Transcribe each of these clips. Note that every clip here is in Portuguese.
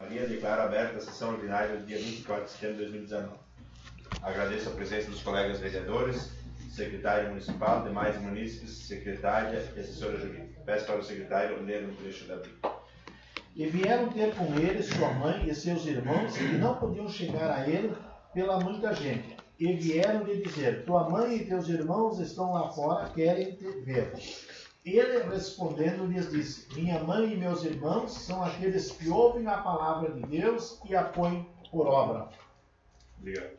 Maria, declaro aberta a sessão ordinária do dia 24 de setembro de 2019. Agradeço a presença dos colegas vereadores, secretário municipal, demais munícipes, secretária e assessora jurídica. Peço para o secretário ler um trecho da Bíblia. E vieram ter com ele sua mãe e seus irmãos, que não podiam chegar a ele pela muita gente. E vieram lhe dizer: tua mãe e teus irmãos estão lá fora, querem te ver. Ele, respondendo, lhes disse: minha mãe e meus irmãos são aqueles que ouvem a palavra de Deus e a põem por obra. Obrigado.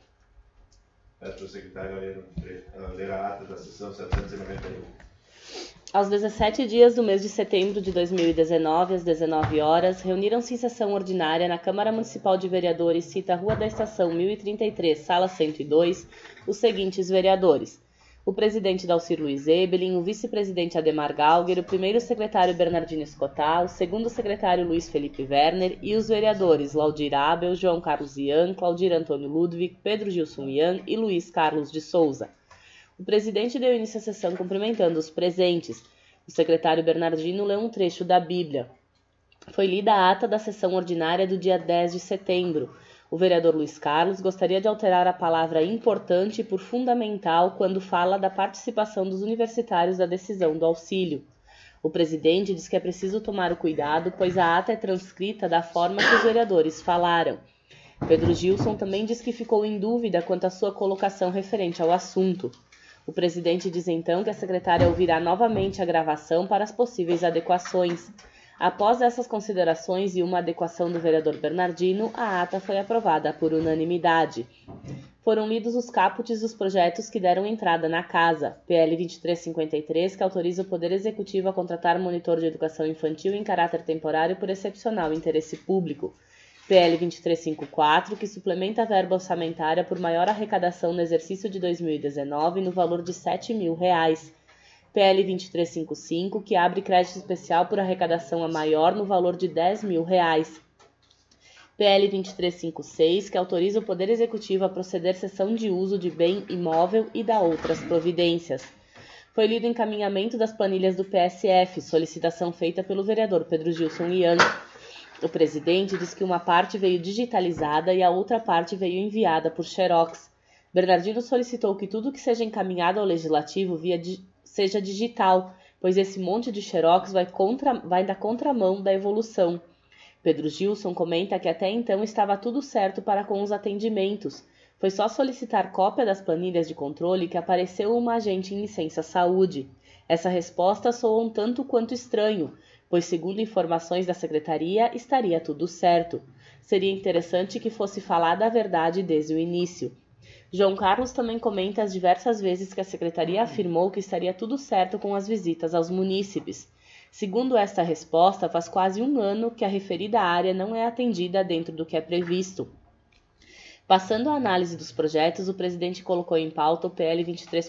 Peço para o secretário ler a ata da sessão 791. Aos 17 dias do mês de setembro de 2019, às 19 horas, reuniram-se em sessão ordinária na Câmara Municipal de Vereadores, cita Rua da Estação 1033, Sala 102, os seguintes vereadores: o presidente Dalcir Luiz Ebelin, o vice-presidente Ademar Galger, o primeiro secretário Bernardino Escotar, o segundo secretário Luiz Felipe Werner e os vereadores Laudir Abel, João Carlos Ian, Claudir Antônio Ludwig, Pedro Gilson Ian e Luiz Carlos de Souza. O presidente deu início à sessão cumprimentando os presentes. O secretário Bernardino leu um trecho da Bíblia. Foi lida a ata da sessão ordinária do dia 10 de setembro. O vereador Luiz Carlos gostaria de alterar a palavra importante por fundamental quando fala da participação dos universitários da decisão do auxílio. O presidente diz que é preciso tomar o cuidado, pois a ata é transcrita da forma que os vereadores falaram. Pedro Gilson também diz que ficou em dúvida quanto à sua colocação referente ao assunto. O presidente diz então que a secretária ouvirá novamente a gravação para as possíveis adequações. Após essas considerações e uma adequação do vereador Bernardino, a ata foi aprovada por unanimidade. Foram lidos os caputes dos projetos que deram entrada na casa. PL 2353, que autoriza o Poder Executivo a contratar monitor de educação infantil em caráter temporário por excepcional interesse público. PL 2354, que suplementa a verba orçamentária por maior arrecadação no exercício de 2019 no valor de R$ 7.000. PL 2355, que abre crédito especial por arrecadação a maior no valor de R$ 10.000. PL 2356, que autoriza o Poder Executivo a proceder cessão de uso de bem imóvel e dá outras providências. Foi lido o encaminhamento das planilhas do PSF, solicitação feita pelo vereador Pedro Gilson Ian. O presidente diz que uma parte veio digitalizada e a outra parte veio enviada por xerox. Bernardino solicitou que tudo que seja encaminhado ao Legislativo seja digital, pois esse monte de xerox vai na contramão da evolução. Pedro Gilson comenta que até então estava tudo certo para com os atendimentos. Foi só solicitar cópia das planilhas de controle que apareceu uma agente em licença saúde. Essa resposta soou um tanto quanto estranho, pois, segundo informações da secretaria, estaria tudo certo. Seria interessante que fosse falada a verdade desde o início. João Carlos também comenta as diversas vezes que a secretaria afirmou que estaria tudo certo com as visitas aos munícipes. Segundo esta resposta, faz quase um ano que a referida área não é atendida dentro do que é previsto. Passando a análise dos projetos, o presidente colocou em pauta o PL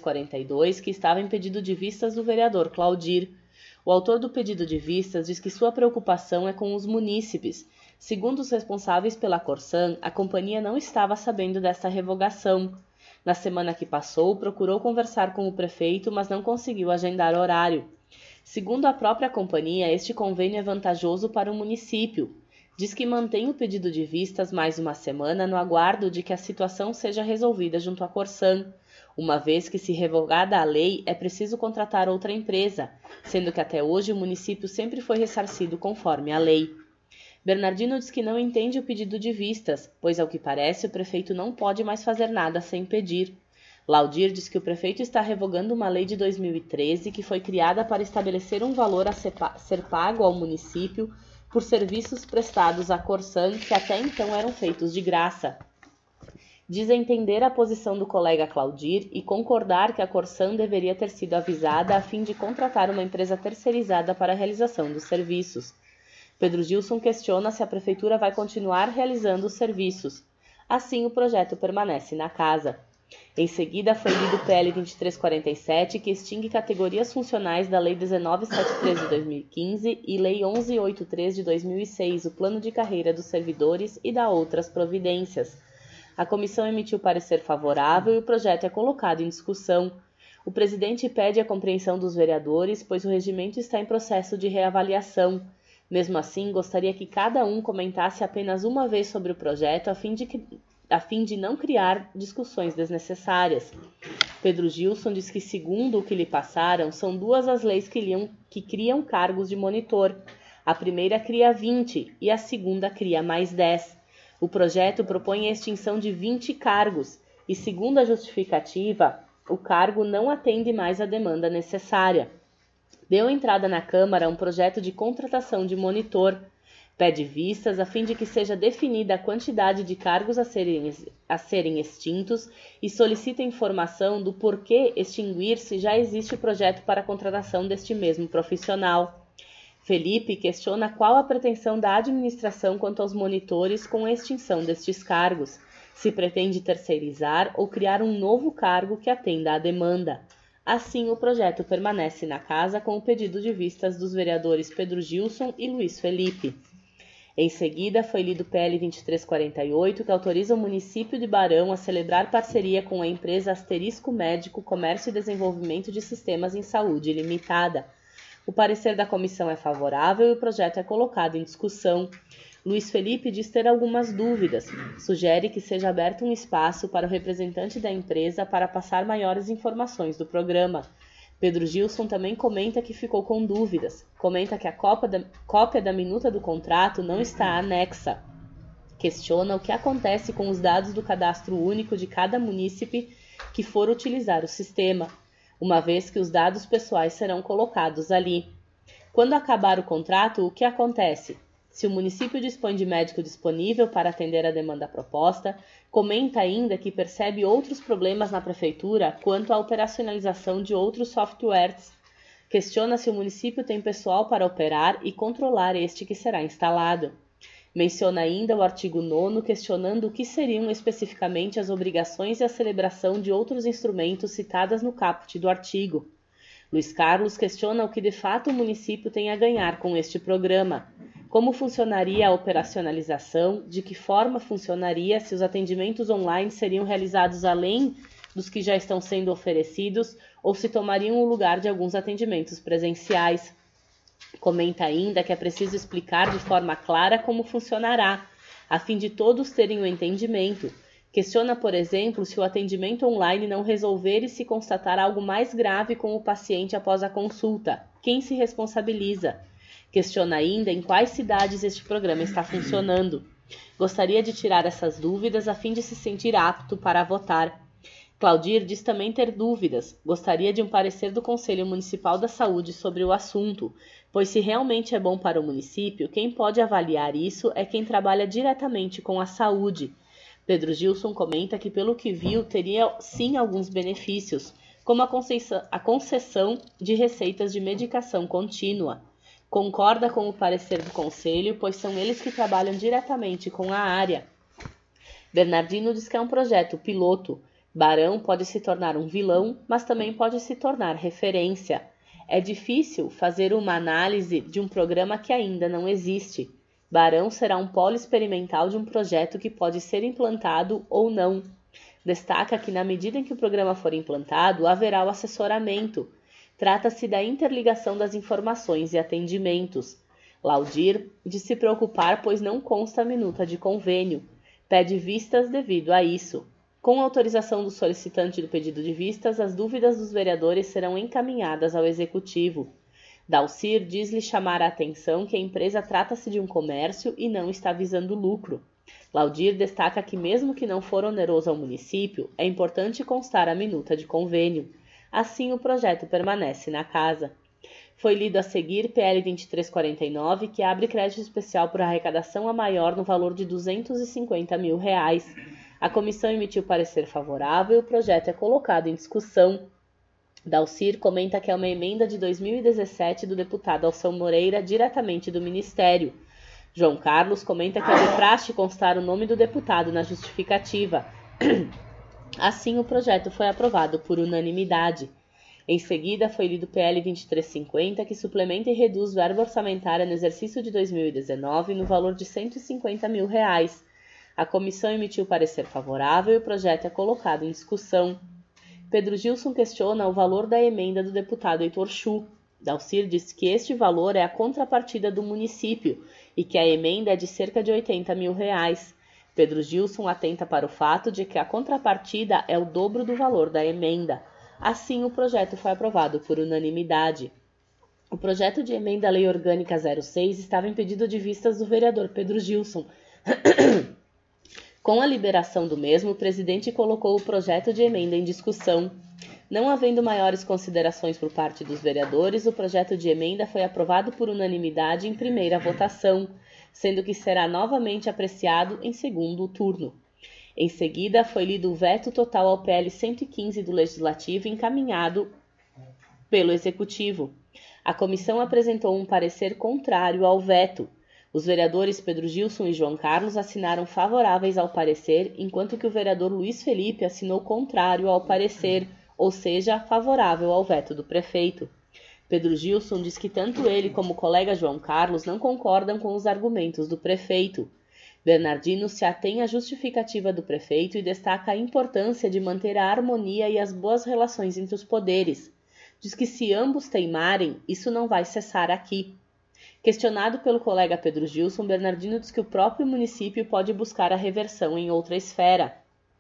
2342, que estava em pedido de vistas do vereador Claudir. O autor do pedido de vistas diz que sua preocupação é com os munícipes. Segundo os responsáveis pela Corsan, a companhia não estava sabendo desta revogação. Na semana que passou, procurou conversar com o prefeito, mas não conseguiu agendar horário. Segundo a própria companhia, este convênio é vantajoso para o município. Diz que mantém o pedido de vistas mais uma semana no aguardo de que a situação seja resolvida junto à Corsan. Uma vez que, se revogada a lei, é preciso contratar outra empresa, sendo que até hoje o município sempre foi ressarcido conforme a lei. Bernardino diz que não entende o pedido de vistas, pois, ao que parece, o prefeito não pode mais fazer nada sem pedir. Laudir diz que o prefeito está revogando uma lei de 2013 que foi criada para estabelecer um valor a ser pago ao município por serviços prestados à Corsan que até então eram feitos de graça. Diz entender a posição do colega Claudir e concordar que a Corsan deveria ter sido avisada a fim de contratar uma empresa terceirizada para a realização dos serviços. Pedro Gilson questiona se a prefeitura vai continuar realizando os serviços. Assim, o projeto permanece na casa. Em seguida, foi lido o PL 2347, que extingue categorias funcionais da Lei 1973 de 2015 e Lei 1183 de 2006, o Plano de Carreira dos Servidores e dá outras providências. A comissão emitiu parecer favorável e o projeto é colocado em discussão. O presidente pede a compreensão dos vereadores, pois o regimento está em processo de reavaliação. Mesmo assim, gostaria que cada um comentasse apenas uma vez sobre o projeto a fim de não criar discussões desnecessárias. Pedro Gilson diz que, segundo o que lhe passaram, são 2 as leis que criam cargos de monitor. A primeira cria 20 e a segunda cria mais 10. O projeto propõe a extinção de 20 cargos e, segundo a justificativa, o cargo não atende mais à demanda necessária. Deu entrada na Câmara um projeto de contratação de monitor. Pede vistas a fim de que seja definida a quantidade de cargos a serem extintos e solicita informação do porquê extinguir se já existe projeto para a contratação deste mesmo profissional. Felipe questiona qual a pretensão da administração quanto aos monitores com a extinção destes cargos, se pretende terceirizar ou criar um novo cargo que atenda à demanda. Assim, o projeto permanece na Casa com o pedido de vistas dos vereadores Pedro Gilson e Luiz Felipe. Em seguida, foi lido o PL 2348, que autoriza o município de Barão a celebrar parceria com a empresa Asterisco Médico Comércio e Desenvolvimento de Sistemas em Saúde Limitada. O parecer da comissão é favorável e o projeto é colocado em discussão. Luiz Felipe diz ter algumas dúvidas. Sugere que seja aberto um espaço para o representante da empresa para passar maiores informações do programa. Pedro Gilson também comenta que ficou com dúvidas. Comenta que a cópia da minuta do contrato não está anexa. Questiona o que acontece com os dados do cadastro único de cada munícipe que for utilizar o sistema, uma vez que os dados pessoais serão colocados ali. Quando acabar o contrato, o que acontece? Se o município dispõe de médico disponível para atender a demanda proposta, comenta ainda que percebe outros problemas na prefeitura quanto à operacionalização de outros softwares. Questiona se o município tem pessoal para operar e controlar este que será instalado. Menciona ainda o artigo 9º, questionando o que seriam especificamente as obrigações e a celebração de outros instrumentos citadas no caput do artigo. Luiz Carlos questiona o que de fato o município tem a ganhar com este programa. Como funcionaria a operacionalização, de que forma funcionaria, se os atendimentos online seriam realizados além dos que já estão sendo oferecidos ou se tomariam o lugar de alguns atendimentos presenciais. Comenta ainda que é preciso explicar de forma clara como funcionará, a fim de todos terem o entendimento. Questiona, por exemplo, se o atendimento online não resolver e se constatar algo mais grave com o paciente após a consulta, quem se responsabiliza? Questiona ainda em quais cidades este programa está funcionando. Gostaria de tirar essas dúvidas a fim de se sentir apto para votar. Claudir diz também ter dúvidas. Gostaria de um parecer do Conselho Municipal da Saúde sobre o assunto, pois se realmente é bom para o município, quem pode avaliar isso é quem trabalha diretamente com a saúde. Pedro Gilson comenta que, pelo que viu, teria sim alguns benefícios, como a concessão de receitas de medicação contínua. Concorda com o parecer do Conselho, pois são eles que trabalham diretamente com a área. Bernardino diz que é um projeto piloto. Barão pode se tornar um vilão, mas também pode se tornar referência. É difícil fazer uma análise de um programa que ainda não existe. Barão será um polo experimental de um projeto que pode ser implantado ou não. Destaca que, na medida em que o programa for implantado, haverá o assessoramento. Trata-se da interligação das informações e atendimentos. Laudir diz se preocupar, pois não consta a minuta de convênio. Pede vistas devido a isso. Com autorização do solicitante do pedido de vistas, as dúvidas dos vereadores serão encaminhadas ao Executivo. Dalcir diz-lhe chamar a atenção que a empresa trata-se de um comércio e não está visando lucro. Laudir destaca que, mesmo que não for oneroso ao município, é importante constar a minuta de convênio. Assim, o projeto permanece na Casa. Foi lido a seguir PL 2349, que abre crédito especial por arrecadação a maior no valor de R$250 mil. A comissão emitiu parecer favorável e o projeto é colocado em discussão. Dalcir comenta que é uma emenda de 2017 do deputado Alção Moreira, diretamente do Ministério. João Carlos comenta que é de praxe constar o nome do deputado na justificativa. Assim, o projeto foi aprovado por unanimidade. Em seguida, foi lido o PL 2350, que suplementa e reduz verba orçamentária no exercício de 2019 no valor de R$150 mil. A comissão emitiu parecer favorável e o projeto é colocado em discussão. Pedro Gilson questiona o valor da emenda do deputado Heitor Chu. Dalcir disse que este valor é a contrapartida do município e que a emenda é de cerca de R$80 mil. Pedro Gilson atenta para o fato de que a contrapartida é o dobro do valor da emenda. Assim, o projeto foi aprovado por unanimidade. O projeto de emenda à Lei Orgânica 06 estava em pedido de vistas do vereador Pedro Gilson. Com a liberação do mesmo, o presidente colocou o projeto de emenda em discussão. Não havendo maiores considerações por parte dos vereadores, o projeto de emenda foi aprovado por unanimidade em primeira votação, sendo que será novamente apreciado em segundo turno. Em seguida, foi lido o veto total ao PL 115 do Legislativo encaminhado pelo Executivo. A comissão apresentou um parecer contrário ao veto. Os vereadores Pedro Gilson e João Carlos assinaram favoráveis ao parecer, enquanto que o vereador Luiz Felipe assinou contrário ao parecer, ou seja, favorável ao veto do prefeito. Pedro Gilson diz que tanto ele como o colega João Carlos não concordam com os argumentos do prefeito. Bernardino se atém à justificativa do prefeito e destaca a importância de manter a harmonia e as boas relações entre os poderes. Diz que se ambos teimarem, isso não vai cessar aqui. Questionado pelo colega Pedro Gilson, Bernardino diz que o próprio município pode buscar a reversão em outra esfera.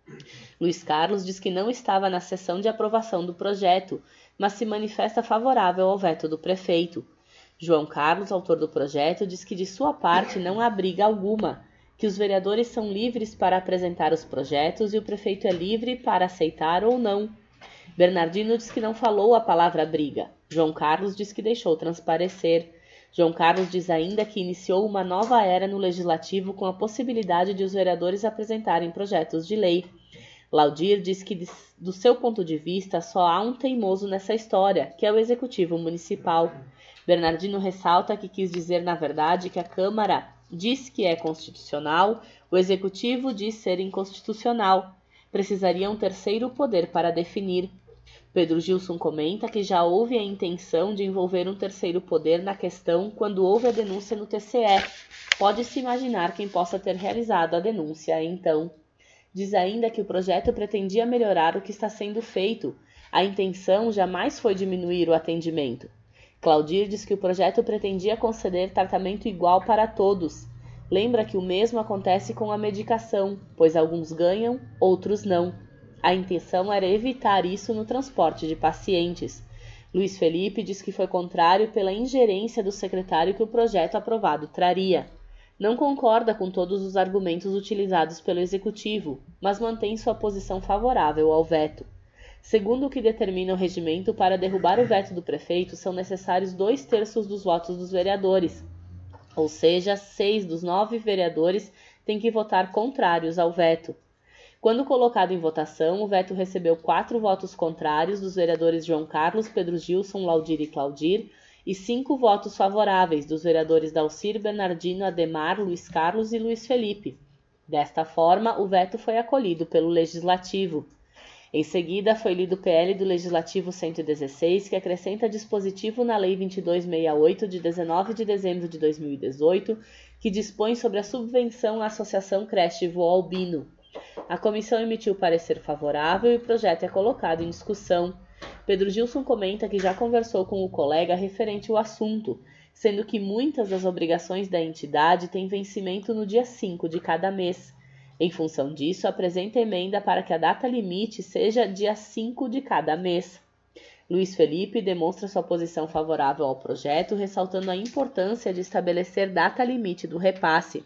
Luiz Carlos diz que não estava na sessão de aprovação do projeto, mas se manifesta favorável ao veto do prefeito. João Carlos, autor do projeto, diz que de sua parte não há briga alguma, que os vereadores são livres para apresentar os projetos e o prefeito é livre para aceitar ou não. Bernardino diz que não falou a palavra briga. João Carlos diz que deixou transparecer. João Carlos diz ainda que iniciou uma nova era no Legislativo com a possibilidade de os vereadores apresentarem projetos de lei. Laudir diz que, do seu ponto de vista, só há um teimoso nessa história, que é o Executivo Municipal. Bernardino ressalta que quis dizer, na verdade, que a Câmara diz que é constitucional, o Executivo diz ser inconstitucional. Precisaria um terceiro poder para definir. Pedro Gilson comenta que já houve a intenção de envolver um terceiro poder na questão quando houve a denúncia no TCE. Pode-se imaginar quem possa ter realizado a denúncia, então. Diz ainda que o projeto pretendia melhorar o que está sendo feito. A intenção jamais foi diminuir o atendimento. Claudir diz que o projeto pretendia conceder tratamento igual para todos. Lembra que o mesmo acontece com a medicação, pois alguns ganham, outros não. A intenção era evitar isso no transporte de pacientes. Luiz Felipe diz que foi contrário pela ingerência do secretário que o projeto aprovado traria. Não concorda com todos os argumentos utilizados pelo Executivo, mas mantém sua posição favorável ao veto. Segundo o que determina o regimento, para derrubar o veto do prefeito são necessários 2/3 dos votos dos vereadores, ou seja, 6 dos 9 vereadores têm que votar contrários ao veto. Quando colocado em votação, o veto recebeu 4 votos contrários dos vereadores João Carlos, Pedro Gilson, Laudir e Claudir, e 5 votos favoráveis dos vereadores Dalcir, Bernardino, Ademar, Luiz Carlos e Luiz Felipe. Desta forma, o veto foi acolhido pelo Legislativo. Em seguida, foi lido o PL do Legislativo 116, que acrescenta dispositivo na Lei 2268, de 19 de dezembro de 2018, que dispõe sobre a subvenção à Associação Creche Vô Albino. A comissão emitiu parecer favorável e o projeto é colocado em discussão. Pedro Gilson comenta que já conversou com o colega referente ao assunto, sendo que muitas das obrigações da entidade têm vencimento no dia 5 de cada mês. Em função disso, apresenta emenda para que a data limite seja dia 5 de cada mês. Luiz Felipe demonstra sua posição favorável ao projeto, ressaltando a importância de estabelecer data limite do repasse.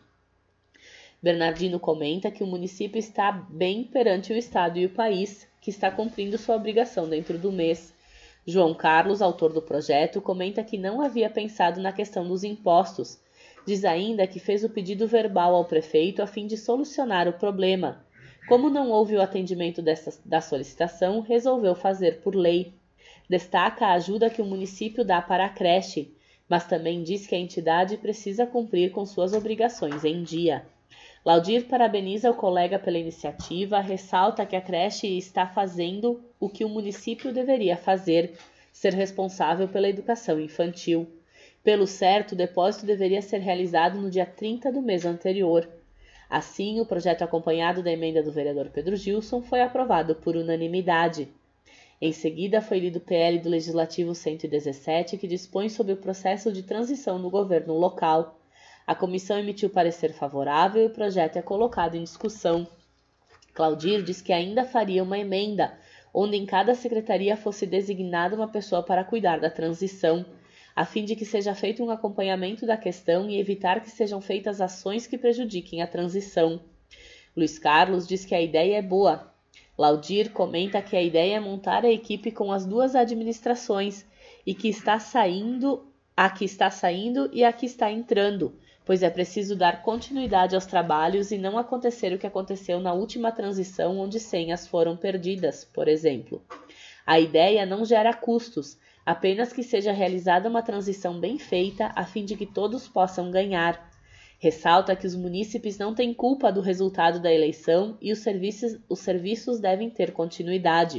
Bernardino comenta que o município está bem perante o Estado e o país, que está cumprindo sua obrigação dentro do mês. João Carlos, autor do projeto, comenta que não havia pensado na questão dos impostos. Diz ainda que fez o pedido verbal ao prefeito a fim de solucionar o problema. Como não houve o atendimento da solicitação, resolveu fazer por lei. Destaca a ajuda que o município dá para a creche, mas também diz que a entidade precisa cumprir com suas obrigações em dia. Laudir parabeniza o colega pela iniciativa, ressalta que a creche está fazendo o que o município deveria fazer, ser responsável pela educação infantil. Pelo certo, o depósito deveria ser realizado no dia 30 do mês anterior. Assim, o projeto acompanhado da emenda do vereador Pedro Gilson foi aprovado por unanimidade. Em seguida, foi lido o PL do Legislativo 117, que dispõe sobre o processo de transição no governo local. A comissão emitiu parecer favorável e o projeto é colocado em discussão. Claudir diz que ainda faria uma emenda, onde em cada secretaria fosse designada uma pessoa para cuidar da transição, a fim de que seja feito um acompanhamento da questão e evitar que sejam feitas ações que prejudiquem a transição. Luiz Carlos diz que a ideia é boa. Laudir comenta que a ideia é montar a equipe com as duas administrações e que está saindo, a que está saindo e a que está entrando, pois é preciso dar continuidade aos trabalhos e não acontecer o que aconteceu na última transição, onde senhas foram perdidas, por exemplo. A ideia não gera custos, apenas que seja realizada uma transição bem feita, a fim de que todos possam ganhar. Ressalta que os munícipes não têm culpa do resultado da eleição e os serviços devem ter continuidade.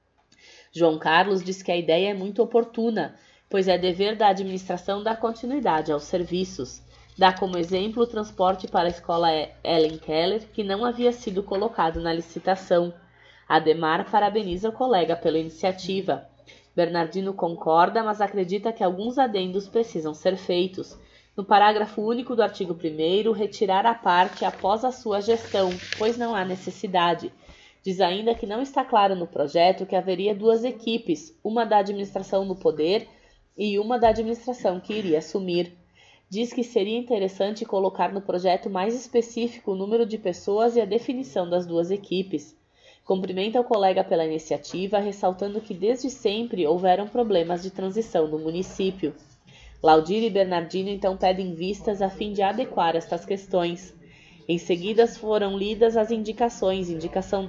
João Carlos diz que a ideia é muito oportuna, pois é dever da administração dar continuidade aos serviços. Dá como exemplo o transporte para a escola Ellen Keller, que não havia sido colocado na licitação. Ademar parabeniza o colega pela iniciativa. Bernardino concorda, mas acredita que alguns adendos precisam ser feitos. No parágrafo único do artigo 1º, retirar a parte após a sua gestão, pois não há necessidade. Diz ainda que não está claro no projeto que haveria duas equipes, uma da administração no poder e uma da administração que iria assumir. Diz que seria interessante colocar no projeto mais específico o número de pessoas e a definição das duas equipes. Cumprimenta o colega pela iniciativa, ressaltando que desde sempre houveram problemas de transição no município. Laudir e Bernardino então pedem vistas a fim de adequar estas questões. Em seguida foram lidas as indicações, indicação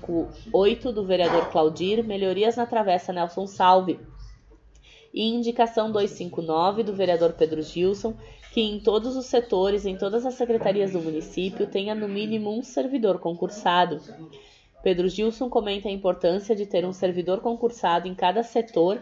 258 do vereador Claudir, melhorias na travessa Nelson Salve, e indicação 259 do vereador Pedro Gilson, que em todos os setores, em todas as secretarias do município, tenha no mínimo um servidor concursado. Pedro Gilson comenta a importância de ter um servidor concursado em cada setor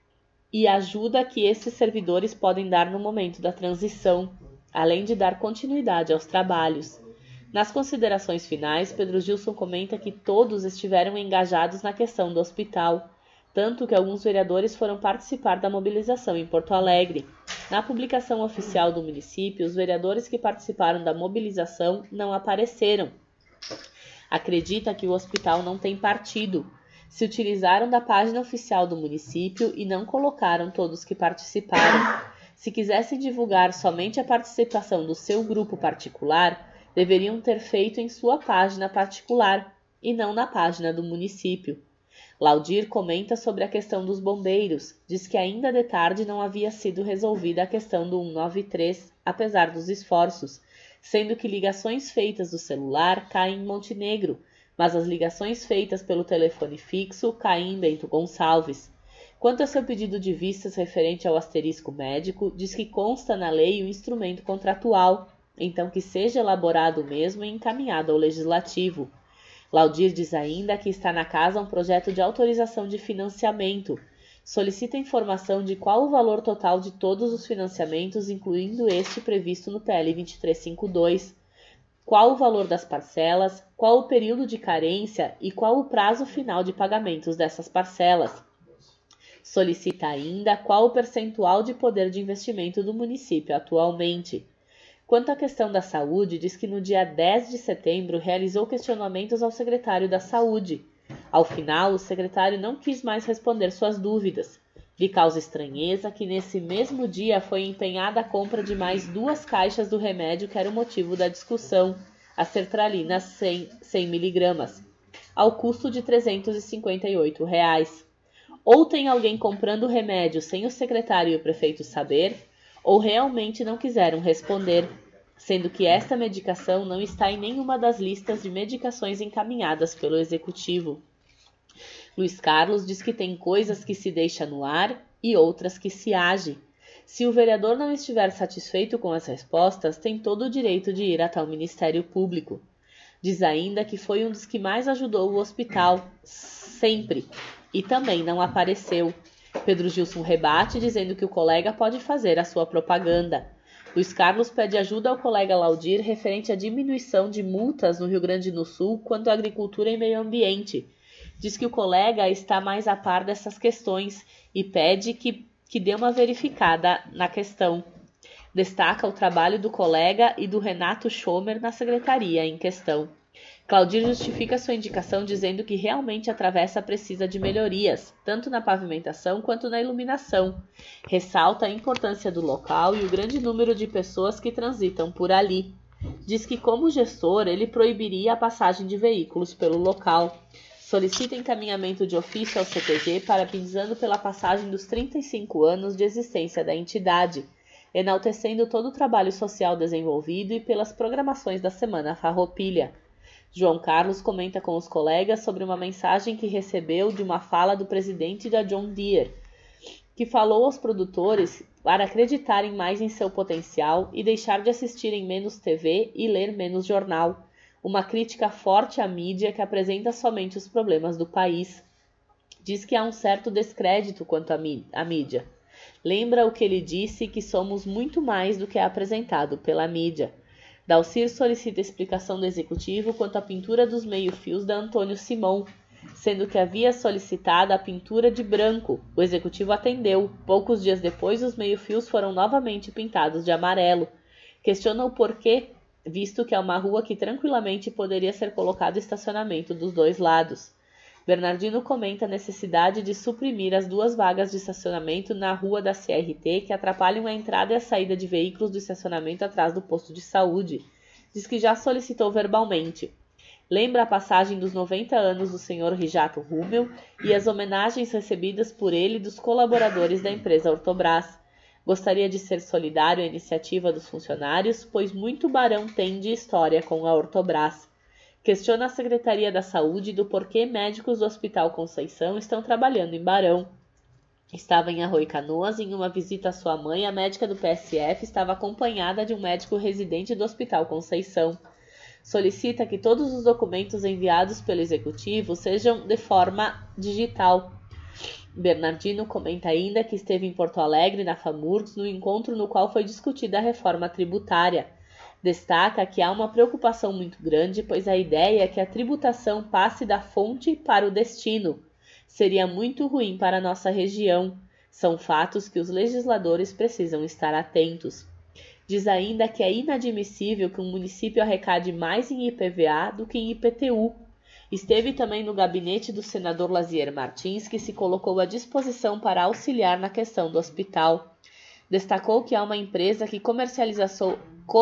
e ajuda que esses servidores podem dar no momento da transição, além de dar continuidade aos trabalhos. Nas considerações finais, Pedro Gilson comenta que todos estiveram engajados na questão do hospital, tanto que alguns vereadores foram participar da mobilização em Porto Alegre. Na publicação oficial do município, os vereadores que participaram da mobilização não apareceram. Acredita que o hospital não tem partido. Se utilizaram da página oficial do município e não colocaram todos que participaram. Se quisessem divulgar somente a participação do seu grupo particular, deveriam ter feito em sua página particular e não na página do município. Laudir comenta sobre a questão dos bombeiros, diz que ainda de tarde não havia sido resolvida a questão do 193, apesar dos esforços, sendo que ligações feitas do celular caem em Montenegro, mas as ligações feitas pelo telefone fixo caem em Bento Gonçalves. Quanto ao seu pedido de vistas referente ao asterisco médico, diz que consta na lei o instrumento contratual, então que seja elaborado o mesmo e encaminhado ao Legislativo. Laudir diz ainda que está na casa um projeto de autorização de financiamento. Solicita informação de qual o valor total de todos os financiamentos, incluindo este previsto no PL 2352, qual o valor das parcelas, qual o período de carência e qual o prazo final de pagamentos dessas parcelas. Solicita ainda qual o percentual de poder de investimento do município atualmente. Quanto à questão da saúde, diz que no dia 10 de setembro realizou questionamentos ao secretário da Saúde. Ao final, o secretário não quis mais responder suas dúvidas. Lhe causa estranheza que nesse mesmo dia foi empenhada a compra de mais 2 caixas do remédio que era o motivo da discussão, a sertralina 100 mg, ao custo de R$ 358. Ou tem alguém comprando o remédio sem o secretário e o prefeito saber, ou realmente não quiseram responder, sendo que esta medicação não está em nenhuma das listas de medicações encaminhadas pelo Executivo. Luiz Carlos diz que tem coisas que se deixa no ar e outras que se age. Se o vereador não estiver satisfeito com as respostas, tem todo o direito de ir até o Ministério Público. Diz ainda que foi um dos que mais ajudou o hospital, sempre, e também não apareceu. Pedro Gilson rebate, dizendo que o colega pode fazer a sua propaganda. Luiz Carlos pede ajuda ao colega Laudir referente à diminuição de multas no Rio Grande do Sul quanto à agricultura e meio ambiente. Diz que o colega está mais a par dessas questões e pede que dê uma verificada na questão. Destaca o trabalho do colega e do Renato Schomer na secretaria em questão. Claudir justifica sua indicação dizendo que realmente a travessa precisa de melhorias, tanto na pavimentação quanto na iluminação. Ressalta a importância do local e o grande número de pessoas que transitam por ali. Diz que, como gestor, ele proibiria a passagem de veículos pelo local. Solicita encaminhamento de ofício ao CTG parabenizando pela passagem dos 35 anos de existência da entidade, enaltecendo todo o trabalho social desenvolvido e pelas programações da Semana Farroupilha. João Carlos comenta com os colegas sobre uma mensagem que recebeu de uma fala do presidente da John Deere, que falou aos produtores para acreditarem mais em seu potencial e deixar de assistirem menos TV e ler menos jornal. Uma crítica forte à mídia que apresenta somente os problemas do país. Diz que há um certo descrédito quanto à mídia. Lembra o que ele disse, que somos muito mais do que é apresentado pela mídia. Dalcir solicita explicação do executivo quanto à pintura dos meio-fios da Antônio Simão, sendo que havia solicitado a pintura de branco. O executivo atendeu. Poucos dias depois, os meio-fios foram novamente pintados de amarelo. Questiona o porquê, visto que é uma rua que tranquilamente poderia ser colocado estacionamento dos dois lados. Bernardino comenta a necessidade de suprimir as 2 vagas de estacionamento na rua da CRT que atrapalham a entrada e a saída de veículos do estacionamento atrás do posto de saúde. Diz que já solicitou verbalmente. Lembra a passagem dos 90 anos do Sr. Rijato Rummel e as homenagens recebidas por ele dos colaboradores da empresa Ortobras. Gostaria de ser solidário à iniciativa dos funcionários, pois muito Barão tem de história com a Ortobras. Questiona a Secretaria da Saúde do porquê médicos do Hospital Conceição estão trabalhando em Barão. Estava em Arroio Canoas em uma visita à sua mãe. A médica do PSF estava acompanhada de um médico residente do Hospital Conceição. Solicita que todos os documentos enviados pelo Executivo sejam de forma digital. Bernardino comenta ainda que esteve em Porto Alegre, na FAMURGS, no encontro no qual foi discutida a reforma tributária. Destaca que há uma preocupação muito grande, pois a ideia é que a tributação passe da fonte para o destino. Seria muito ruim para a nossa região. São fatos que os legisladores precisam estar atentos. Diz ainda que é inadmissível que um município arrecade mais em IPVA do que em IPTU. Esteve também no gabinete do senador Lazier Martins, que se colocou à disposição para auxiliar na questão do hospital. Destacou que há uma empresa que comercializou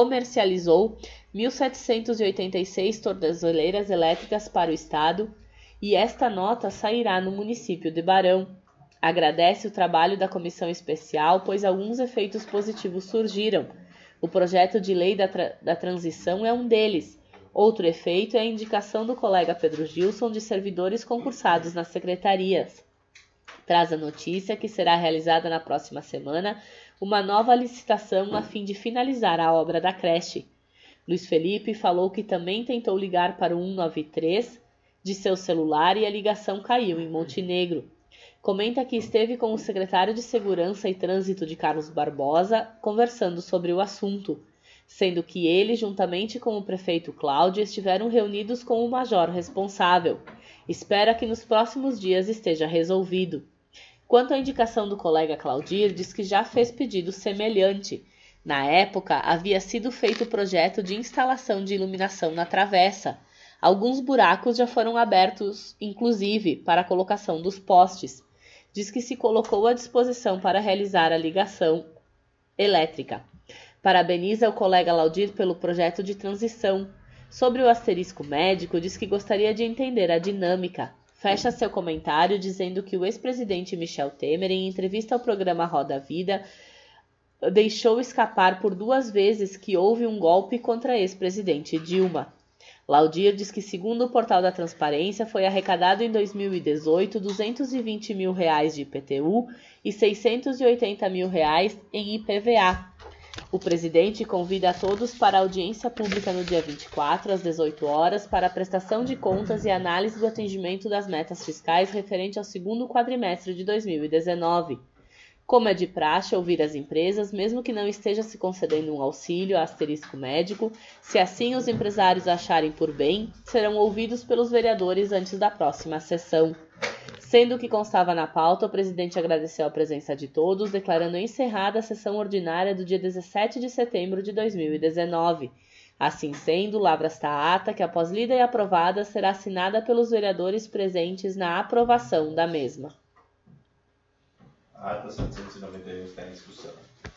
1.786 tornezoleiras elétricas para o Estado e esta nota sairá no município de Barão. Agradece o trabalho da comissão especial, pois alguns efeitos positivos surgiram. O projeto de lei da transição é um deles. Outro efeito é a indicação do colega Pedro Gilson de servidores concursados nas secretarias. Traz a notícia que será realizada na próxima semana uma nova licitação a fim de finalizar a obra da creche. Luiz Felipe falou que também tentou ligar para o 193 de seu celular e a ligação caiu em Montenegro. Comenta que esteve com o secretário de Segurança e Trânsito de Carlos Barbosa conversando sobre o assunto, sendo que ele, juntamente com o prefeito Cláudio, estiveram reunidos com o major responsável. Espera que nos próximos dias esteja resolvido. Quanto à indicação do colega Claudir, diz que já fez pedido semelhante. Na época, havia sido feito o projeto de instalação de iluminação na travessa. Alguns buracos já foram abertos, inclusive, para a colocação dos postes. Diz que se colocou à disposição para realizar a ligação elétrica. Parabeniza o colega Laudir pelo projeto de transição. Sobre o asterisco médico, diz que gostaria de entender a dinâmica. Fecha seu comentário dizendo que o ex-presidente Michel Temer, em entrevista ao programa Roda Vida, deixou escapar por 2 vezes que houve um golpe contra a ex-presidente Dilma. Laudir diz que, segundo o portal da Transparência, foi arrecadado em 2018 R$220 mil de IPTU e R$680 mil em IPVA. O presidente convida a todos para a audiência pública no dia 24, às 18 horas, para a prestação de contas e análise do atingimento das metas fiscais referente ao segundo quadrimestre de 2019. Como é de praxe ouvir as empresas, mesmo que não esteja se concedendo um auxílio asterisco médico, se assim os empresários acharem por bem, serão ouvidos pelos vereadores antes da próxima sessão. Sendo que constava na pauta, o presidente agradeceu a presença de todos, declarando encerrada a sessão ordinária do dia 17 de setembro de 2019. Assim sendo, lavra esta ata que, após lida e aprovada, será assinada pelos vereadores presentes na aprovação da mesma. A ata 791 está em discussão.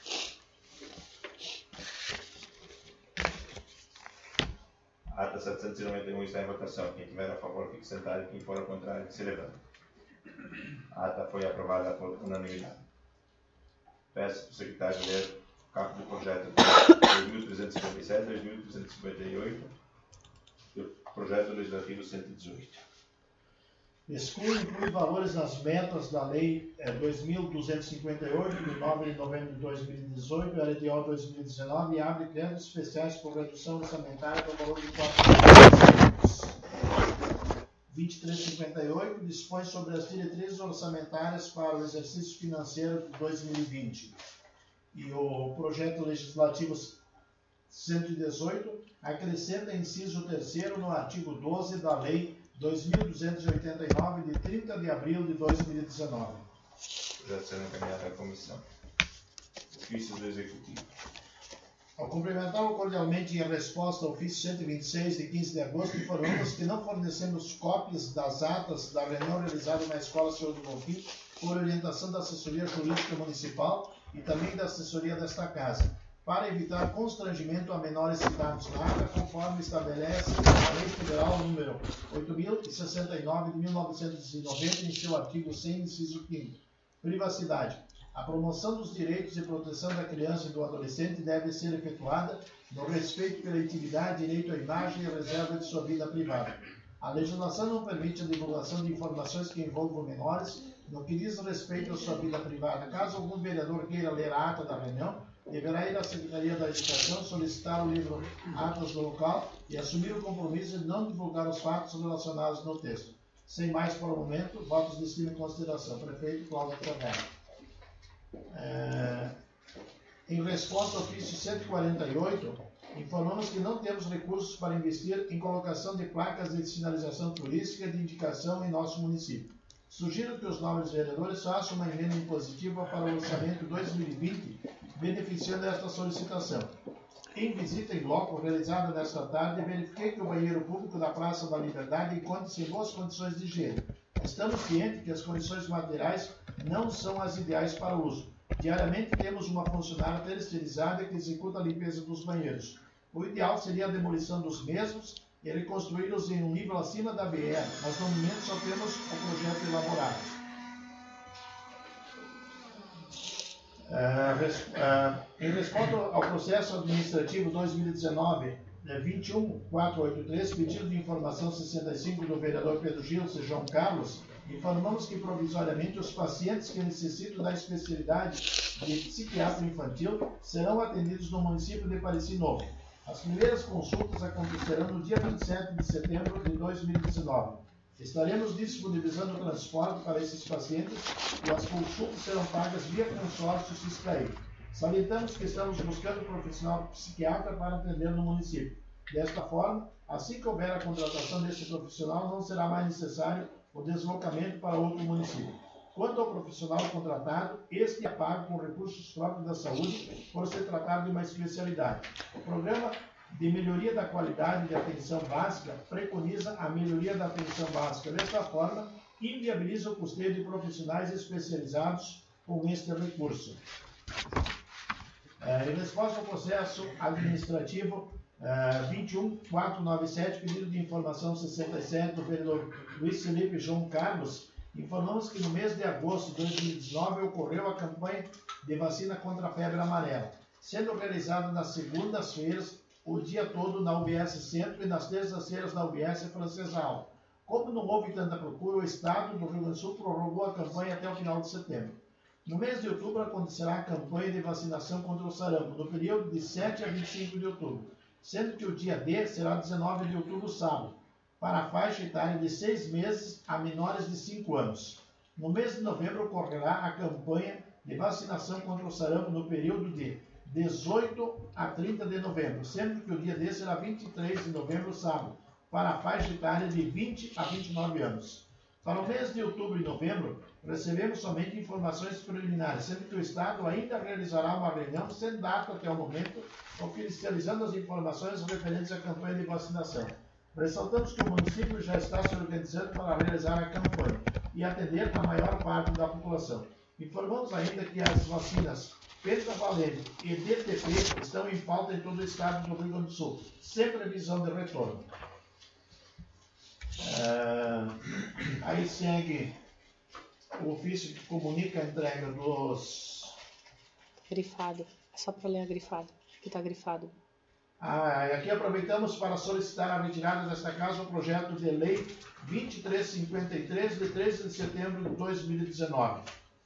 A ata 791 está em votação. Quem tiver a favor, fique sentado. Quem for ao contrário, que se levante. A ata foi aprovada por unanimidade. Peço para o secretário ler o caput do projeto 2357, 2358 e o projeto legislativo 118. Inclui valores nas metas da Lei 2.258, de 9 de novembro de 2018, LDO 2019, e abre créditos especiais por redução orçamentária do valor de 2358, dispõe sobre as diretrizes orçamentárias para o exercício financeiro de 2020. E o projeto legislativo 118 acrescenta inciso 3º no artigo 12 da Lei 2.289, de 30 de abril de 2019. O projeto será encaminhado à comissão. Ofícios do Executivo. Ao cumprimentá-lo cordialmente em resposta ao ofício 126, de 15 de agosto, informamos que não fornecemos cópias das atas da reunião realizada na Escola Senhor do Bonfim por orientação da Assessoria Jurídica Municipal e também da assessoria desta Casa, para evitar constrangimento a menores citados na ata, conforme estabelece a Lei Federal número 8.069 de 1990, em seu artigo 100, inciso 5º. Privacidade. A promoção dos direitos e proteção da criança e do adolescente deve ser efetuada no respeito pela intimidade, direito à imagem e reserva de sua vida privada. A legislação não permite a divulgação de informações que envolvam menores no que diz respeito à sua vida privada. Caso algum vereador queira ler a ata da reunião, deverá ir à Secretaria da Educação, solicitar o livro Atas do local e assumir o compromisso de não divulgar os fatos relacionados no texto. Sem mais por o momento, votos de estima e consideração. Prefeito Cláudio Ferreira. Em resposta ao ofício 148, informamos que não temos recursos para investir em colocação de placas de sinalização turística de indicação em nosso município. Sugiro que os nobres vereadores façam uma emenda impositiva para o orçamento 2020, beneficiando esta solicitação. Em visita em loco realizada nesta tarde, verifiquei que o banheiro público da Praça da Liberdade encontra-se em boas condições de higiene. Estamos cientes que as condições materiais não são as ideais para o uso. Diariamente temos uma funcionária terceirizada que executa a limpeza dos banheiros. O ideal seria a demolição dos mesmos e reconstruí-los em um nível acima da BR, mas no momento só temos o projeto elaborado. Em resposta ao processo administrativo 2019-21483, pedido de informação 65 do vereador Pedro Gil e João Carlos, informamos que provisoriamente os pacientes que necessitam da especialidade de psiquiatra infantil serão atendidos no município de Pareci Novo. As primeiras consultas acontecerão no dia 27 de setembro de 2019. Estaremos disponibilizando o transporte para esses pacientes e as consultas serão pagas via consórcio Ciscaí. Salientamos que estamos buscando um profissional psiquiatra para atender no município. Desta forma, assim que houver a contratação deste profissional, não será mais necessário o deslocamento para outro município. Quanto ao profissional contratado, este é pago com recursos próprios da saúde por se tratar de uma especialidade. O programa de melhoria da qualidade de atenção básica preconiza a melhoria da atenção básica. Desta forma, inviabiliza o custeio de profissionais especializados com este recurso. Em resposta ao processo administrativo 21497, pedido de informação 67 do vereador Luiz Felipe João Carlos, informamos que no mês de agosto de 2019 ocorreu a campanha de vacina contra a febre amarela, sendo realizada nas segundas-feiras o dia todo na UBS Centro e nas terças-feiras na UBS Francesa Alta. Como não houve tanta procura, o Estado do Rio Grande do Sul prorrogou a campanha até o final de setembro. No mês de outubro acontecerá a campanha de vacinação contra o sarampo, no período de 7 a 25 de outubro, sendo que o dia D será 19 de outubro, sábado, para a faixa etária de 6 meses a menores de 5 anos. No mês de novembro ocorrerá a campanha de vacinação contra o sarampo no período de 18 a 30 de novembro, sendo que o dia desse será 23 de novembro, sábado, para a faixa etária de 20 a 29 anos. Para o mês de outubro e novembro, recebemos somente informações preliminares, sendo que o Estado ainda realizará uma reunião sem data até o momento, oficializando as informações referentes à campanha de vacinação. Ressaltamos que o município já está se organizando para realizar a campanha e atender a maior parte da população. Informamos ainda que as vacinas pentavalente e DTP estão em pauta em todo o estado do Rio Grande do Sul, sem previsão de retorno. Aí segue o ofício que comunica a entrega dos... Grifado. É só para ler a grifado, que está grifado. Aqui aproveitamos para solicitar a retirada desta casa o projeto de lei 2353, de 13 de setembro de 2019.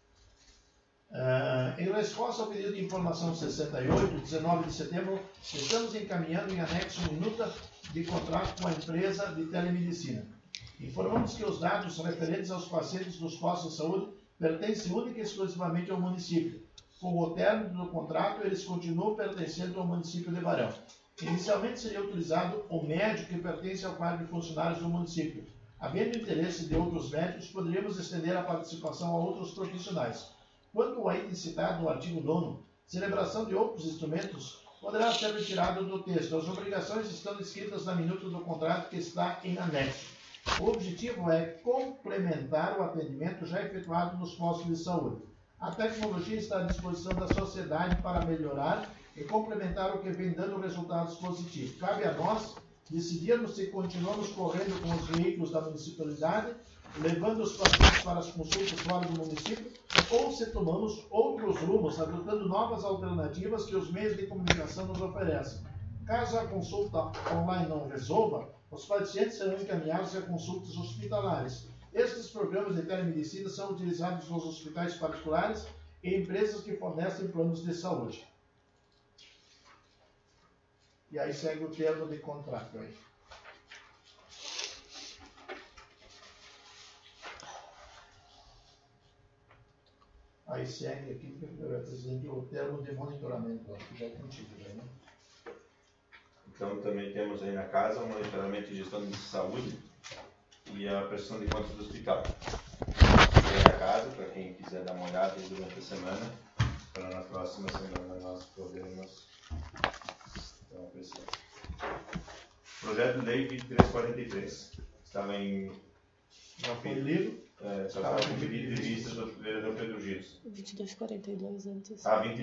Em resposta ao pedido de informação 68, 19 de setembro, estamos encaminhando em anexo minuta de contrato com a empresa de telemedicina. Informamos que os dados referentes aos pacientes dos postos de saúde pertencem única e exclusivamente ao município. Com o término do contrato, eles continuam pertencendo ao município de Barão. Inicialmente seria utilizado o médico que pertence ao quadro de funcionários do município. Havendo interesse de outros médicos, poderíamos estender a participação a outros profissionais. Quanto ao item citado no artigo 9º, celebração de outros instrumentos poderá ser retirado do texto. As obrigações estão escritas na minuta do contrato que está em anexo. O objetivo é complementar o atendimento já efetuado nos postos de saúde. A tecnologia está à disposição da sociedade para melhorar e complementar o que vem dando resultados positivos. Cabe a nós decidirmos se continuamos correndo com os veículos da municipalidade, levando os pacientes para as consultas fora do município, ou se tomamos outros rumos, adotando novas alternativas que os meios de comunicação nos oferecem. Caso a consulta online não resolva, os pacientes serão encaminhados a consultas hospitalares. Estes programas de telemedicina são utilizados nos hospitais particulares e empresas que fornecem planos de saúde. E aí segue o termo de contrato aí. Aí segue aqui, presidente, o termo de monitoramento, que já é contigo, né? Então também temos aí na casa o monitoramento e gestão de saúde e a prestação de contas do hospital. Tem na casa, para quem quiser dar uma olhada aí durante a semana, para na próxima semana nós podermos dar uma pressão. Projeto de lei 2343. Estava em... Já foi lido? Só estava com pedido de vista do vereador Pedro Giros. 2242 antes.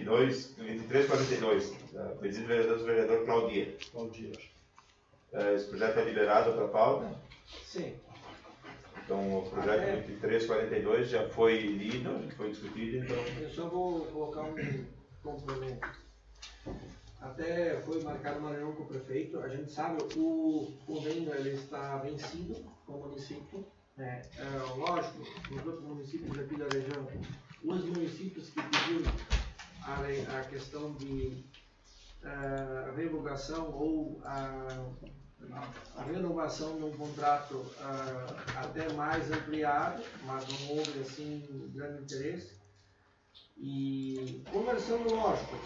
2342. Pedido do vereador Claudia. Esse projeto é liberado para pauta? Sim. Então, o projeto 2342 já foi lido, foi discutido, então... Eu só vou colocar um complemento. Até foi marcada uma reunião com o prefeito. A gente sabe, o convênio ele está vencido com o município. Lógico, nos outros municípios aqui da região, os municípios que pediram a questão de revogação ou a renovação de um contrato até mais ampliado, mas não houve assim grande interesse. E conversando, lógico,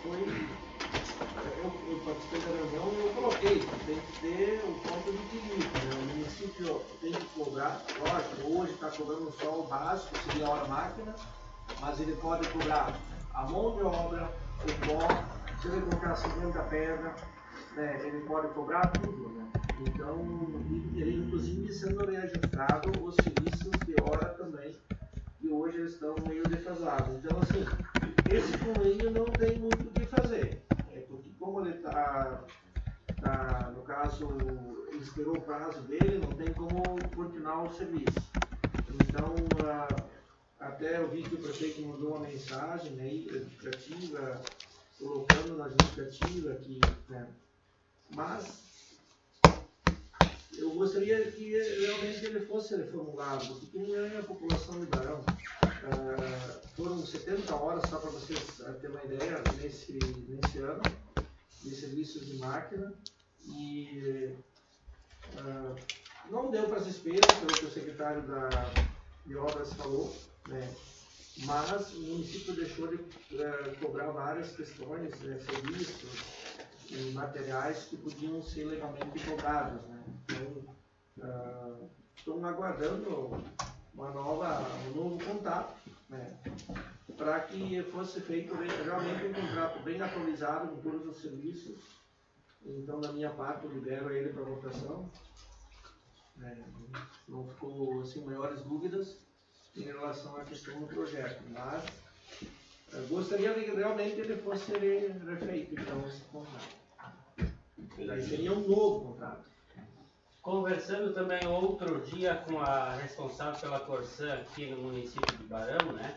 eu participei da reunião e eu coloquei que tem que ter o ponto de equilíbrio, né? O município tem que cobrar, lógico, hoje está cobrando só o básico, seria a hora-máquina, mas ele pode cobrar a mão de obra, o pó, se ele colocar 50 pedras, né, ele pode cobrar tudo, né? Então, ele inclusive sendo registrado os serviços de hora também, e hoje eles estão meio defasados. Então, assim, esse convênio não tem muito o que fazer, porque como ele está, no caso, ele esperou o prazo dele, não tem como continuar o serviço. Então, até eu vi que o prefeito mandou uma mensagem, né, justificativa, colocando na justificativa que, né, mas eu gostaria que realmente ele fosse reformulado, porque não é a população de Barão. Foram 70 horas, só para vocês terem uma ideia, nesse ano, de serviços de máquina, e não deu para se esperar, pelo que o secretário de obras falou, né? mas o município deixou de cobrar várias questões, serviços e materiais que podiam ser legalmente cobrados, né? Então, estão aguardando um novo contato, né? Para que fosse feito realmente um contrato bem atualizado com todos os serviços. Então, da minha parte, eu libero ele para votação. Não ficou assim, maiores dúvidas em relação à questão do projeto, mas gostaria que realmente ele fosse refeito, então, esse contrato. Aí seria um novo contrato. Conversando também outro dia com a responsável pela Corsã aqui no município de Barão, né?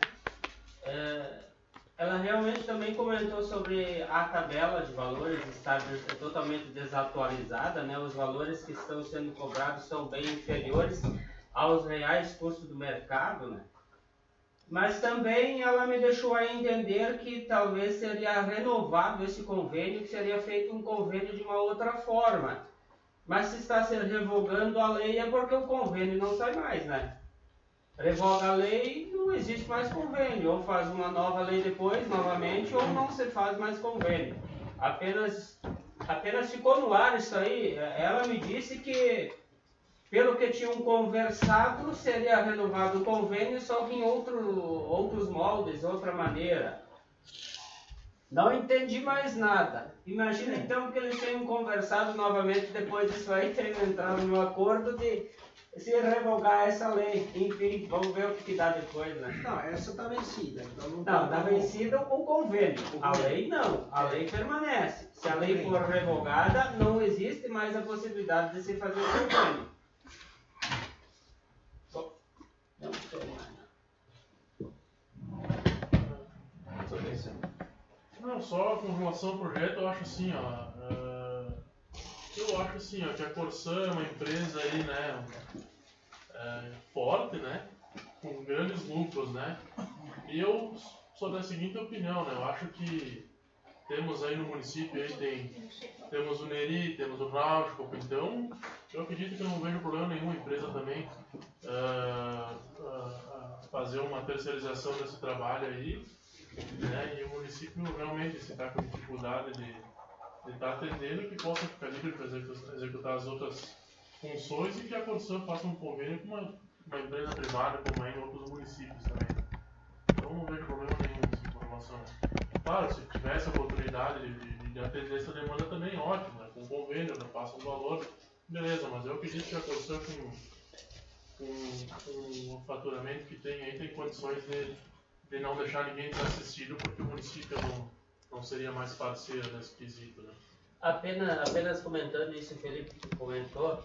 Ela realmente também comentou sobre a tabela de valores estar totalmente desatualizada, né? Os valores que estão sendo cobrados são bem inferiores aos reais custos do mercado, né? Mas também ela me deixou a entender que talvez seria renovado esse convênio, que seria feito um convênio de uma outra forma. Mas se está se revogando a lei é porque o convênio não sai mais, né? Revoga a lei, não existe mais convênio. Ou faz uma nova lei depois, novamente, ou não se faz mais convênio. Apenas ficou no ar isso aí. Ela me disse que, pelo que tinham conversado, seria renovado o convênio, só que em outros moldes, outra maneira. Não entendi mais nada. Imagina então que eles tenham conversado novamente depois disso aí, tenham entrado no acordo de se revogar essa lei. Enfim, vamos ver o que dá depois, né? Não, essa está vencida. Então não está vencida o convênio. A lei não. A lei permanece. Se a lei for revogada, não existe mais a possibilidade de se fazer o convênio. Não sei mais. Não, só com relação ao projeto, eu acho assim, que a Corsã é uma empresa aí, né, forte, né, com grandes lucros, né, e eu sou da seguinte opinião, né, eu acho que temos aí no município, aí temos o Neri, temos o Náutico, então eu acredito que eu não vejo problema nenhum a empresa também fazer uma terceirização desse trabalho aí, né, e o município realmente, se está com dificuldade de estar atendendo, que possa ficar livre para executar as outras funções e que a Corsã faça um convênio com uma empresa privada, como é em outros municípios também. Então não vejo problema nenhum nessa informação. Claro, se tivesse a oportunidade de atender essa demanda também, ótimo, né, com convênio, né, passa um valor, beleza, mas eu acredito que a Corsã com o faturamento que tem aí, tem condições de não deixar ninguém desassistido, porque o município não seria mais parceiro nesse quesito, né? Apenas comentando isso, o Felipe comentou,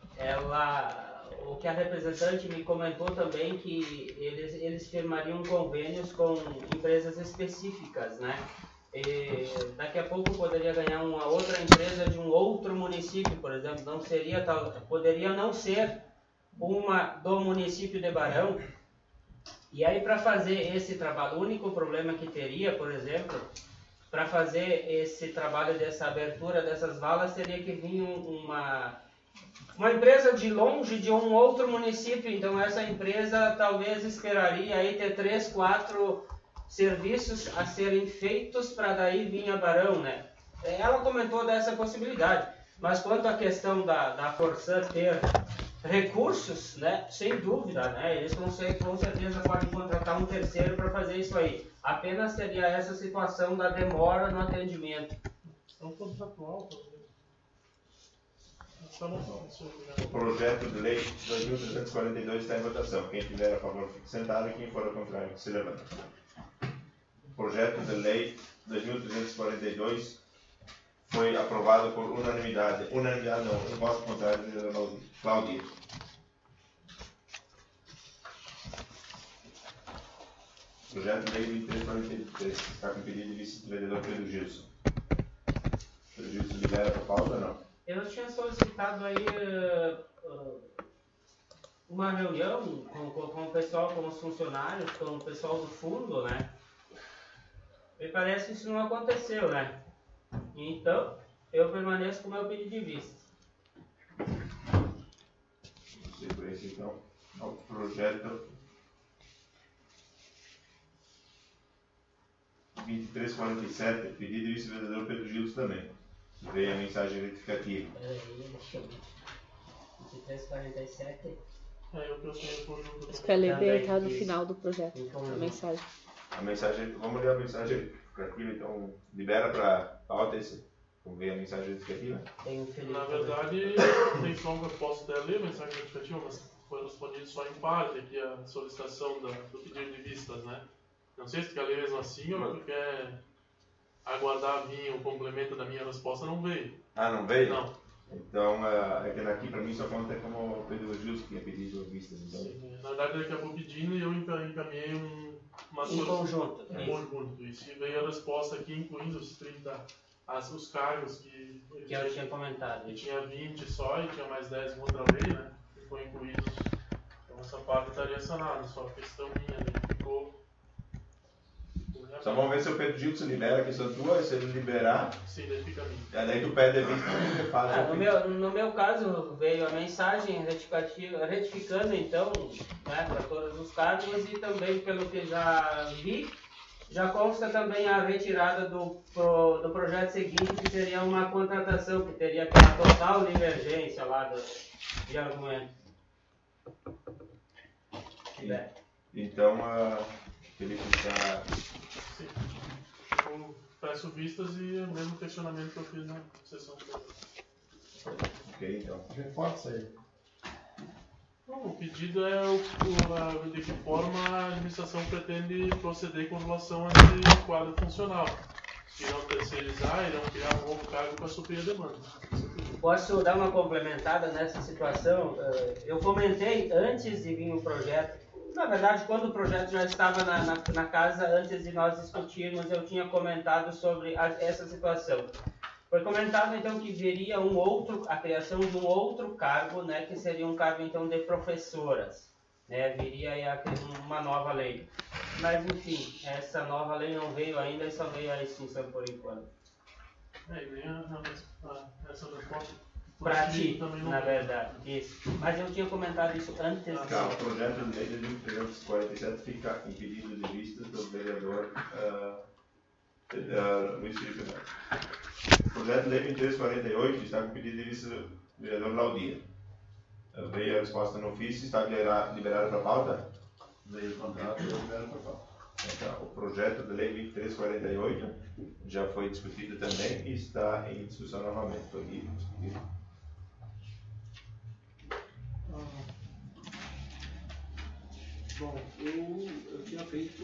o que a representante me comentou também, que eles firmariam convênios com empresas específicas, né? E daqui a pouco poderia ganhar uma outra empresa de um outro município, por exemplo, poderia não ser uma do município de Barão. E aí, para fazer esse trabalho, o único problema que teria, por exemplo, para fazer esse trabalho dessa abertura dessas valas, teria que vir uma empresa de longe, de um outro município. Então, essa empresa talvez esperaria aí ter 3, 4 serviços a serem feitos para daí vir a Barão, né? Ela comentou dessa possibilidade. Mas quanto à questão da Corsã ter recursos, né, sem dúvida, né, eles com certeza podem contratar um terceiro para fazer isso aí. Apenas seria essa situação da demora no atendimento. É um contratual, O projeto de lei 2342 está em votação. Quem tiver a favor fique sentado e quem for ao contrário que se levante. O projeto de lei 2342 foi aprovado por unanimidade. Unanimidade não, eu voto contrário de Claudia. Projeto de lei 2343 está com pedido de vice-vereador Pedro Gilson. Pedro Gilson libera para pauta ou não? Eu tinha solicitado aí uma reunião com o pessoal, com os funcionários, com o pessoal do fundo, né? Me parece que isso não aconteceu, né? Então, eu permaneço com o meu pedido de vista. Sequência, então, ao projeto 2347, pedido do vice-vereador Pedro Gilson também. Veio a mensagem retificativa. Peraí, deixa eu ver. 2347. É, eu tenho o conjunto Isso que também. é bem tá no final do projeto, Então, a mensagem. A mensagem, vamos ler a mensagem retificativa, então libera para pauta esse. Vamos ver a mensagem retificativa? Tem um Felipe. Na verdade, tem só que eu posso até ler a mensagem retificativa, mas foi respondido só em parte aqui a solicitação do pedido de vistas, né? Não sei se tu quer ler mesmo assim ou tu quer aguardar vir o complemento da minha resposta, não veio. Ah, não veio? Não. Então, é que aqui para mim só conta como o Pedro Gilson que tinha pedido vistas. Então. Sim, na verdade, ele acabou pedindo e eu encaminhei uma Em conjunto. Um conjunto. E se veio a resposta aqui, incluindo os 30, os cargos que eu tinha comentado. E tinha 20 só e tinha mais 10 em outra lei, né? Que foi incluído. Então essa parte estaria sanada, só a questão minha, né? Ficou. Só vamos ver se o Pedro Gilson libera a questão tua, e se ele liberar, sim, daí fica a mim. daí tu pede a vista e você faz. No meu caso, veio a mensagem retificando, então, né, para todos os cargos e também, pelo que já vi, já consta também a retirada do projeto seguinte, que seria uma contratação, que teria aquela total divergência lá de argumento. Então, Felipe está... Sim. Eu peço vistas e é o mesmo questionamento que eu fiz na sessão. Ok, então. Reforça aí. Bom, o pedido é de que forma a administração pretende proceder com relação a esse quadro funcional. Irão terceirizar, irão criar um novo cargo para suprir a demanda. Posso dar uma complementada nessa situação? Eu comentei antes de vir o projeto, na verdade, quando o projeto já estava na casa, antes de nós discutirmos, eu tinha comentado sobre essa situação. Foi comentado então que viria a criação de um outro cargo, né, que seria um cargo então de professoras, né, viria aí uma nova lei. Mas enfim, essa nova lei não veio ainda e só veio a extinção por enquanto. E nem essa resposta Para ti, também não na verdade, isso. Mas eu tinha comentado isso antes de... O projeto de lei de 1347 fica impedido de vistas do vereador Luiz Felipe Neto. O projeto de lei 2348 está com pedido de vista do vereador Laudir. Veio a resposta no ofício, está liberado para pauta? Veio o contrato e liberado para pauta. Então, o projeto de lei 2348 já foi discutido também e está em discussão novamente. Foi discutido. Bom, eu tinha feito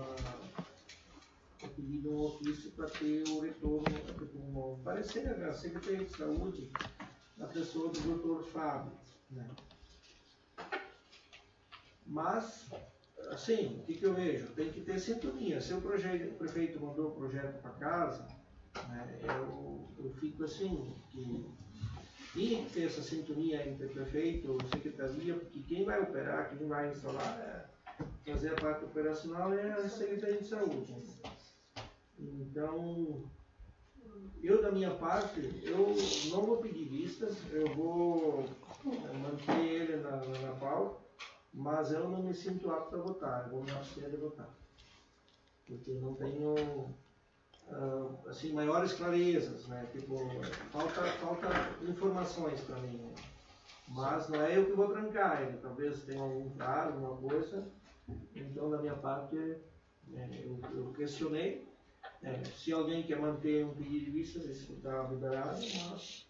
pedido um ofício para ter o retorno, um parecer da Secretaria de Saúde na pessoa do Dr. Fábio, né? Mas, assim, o que eu vejo? Tem que ter sintonia. Se o prefeito mandou o projeto para casa, né, eu fico assim, que tinha que ter essa sintonia entre prefeito e secretaria, porque quem vai operar, quem vai instalar, fazer a parte operacional é a Secretaria de Saúde. Então, eu da minha parte, eu não vou pedir vistas, eu vou manter ele na pauta, mas eu não me sinto apto a votar, eu vou me abster de votar. Porque não tenho assim, maiores clarezas, né? Tipo, falta informações para mim, né? Mas não é eu que vou trancar ele, talvez tenha algum prazo, alguma coisa. Então, da minha parte, eu questionei. Se alguém quer manter um pedido de vistas, isso está liberado, mas...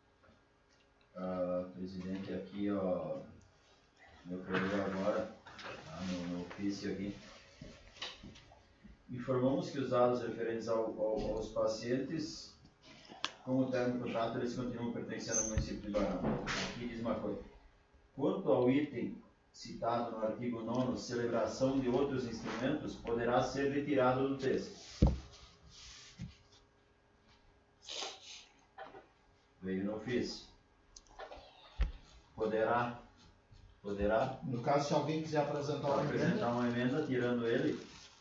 Presidente, aqui, ó, meu colega agora, no ofício aqui, informamos que os dados referentes aos pacientes, com o termo do contrato, eles continuam pertencendo ao município de Barão. Aqui diz uma coisa. Quanto ao item citado no artigo 9º, celebração de outros instrumentos, poderá ser retirado do texto. Veio no ofício. Poderá. No caso, se alguém quiser apresentar uma emenda, tirando ele.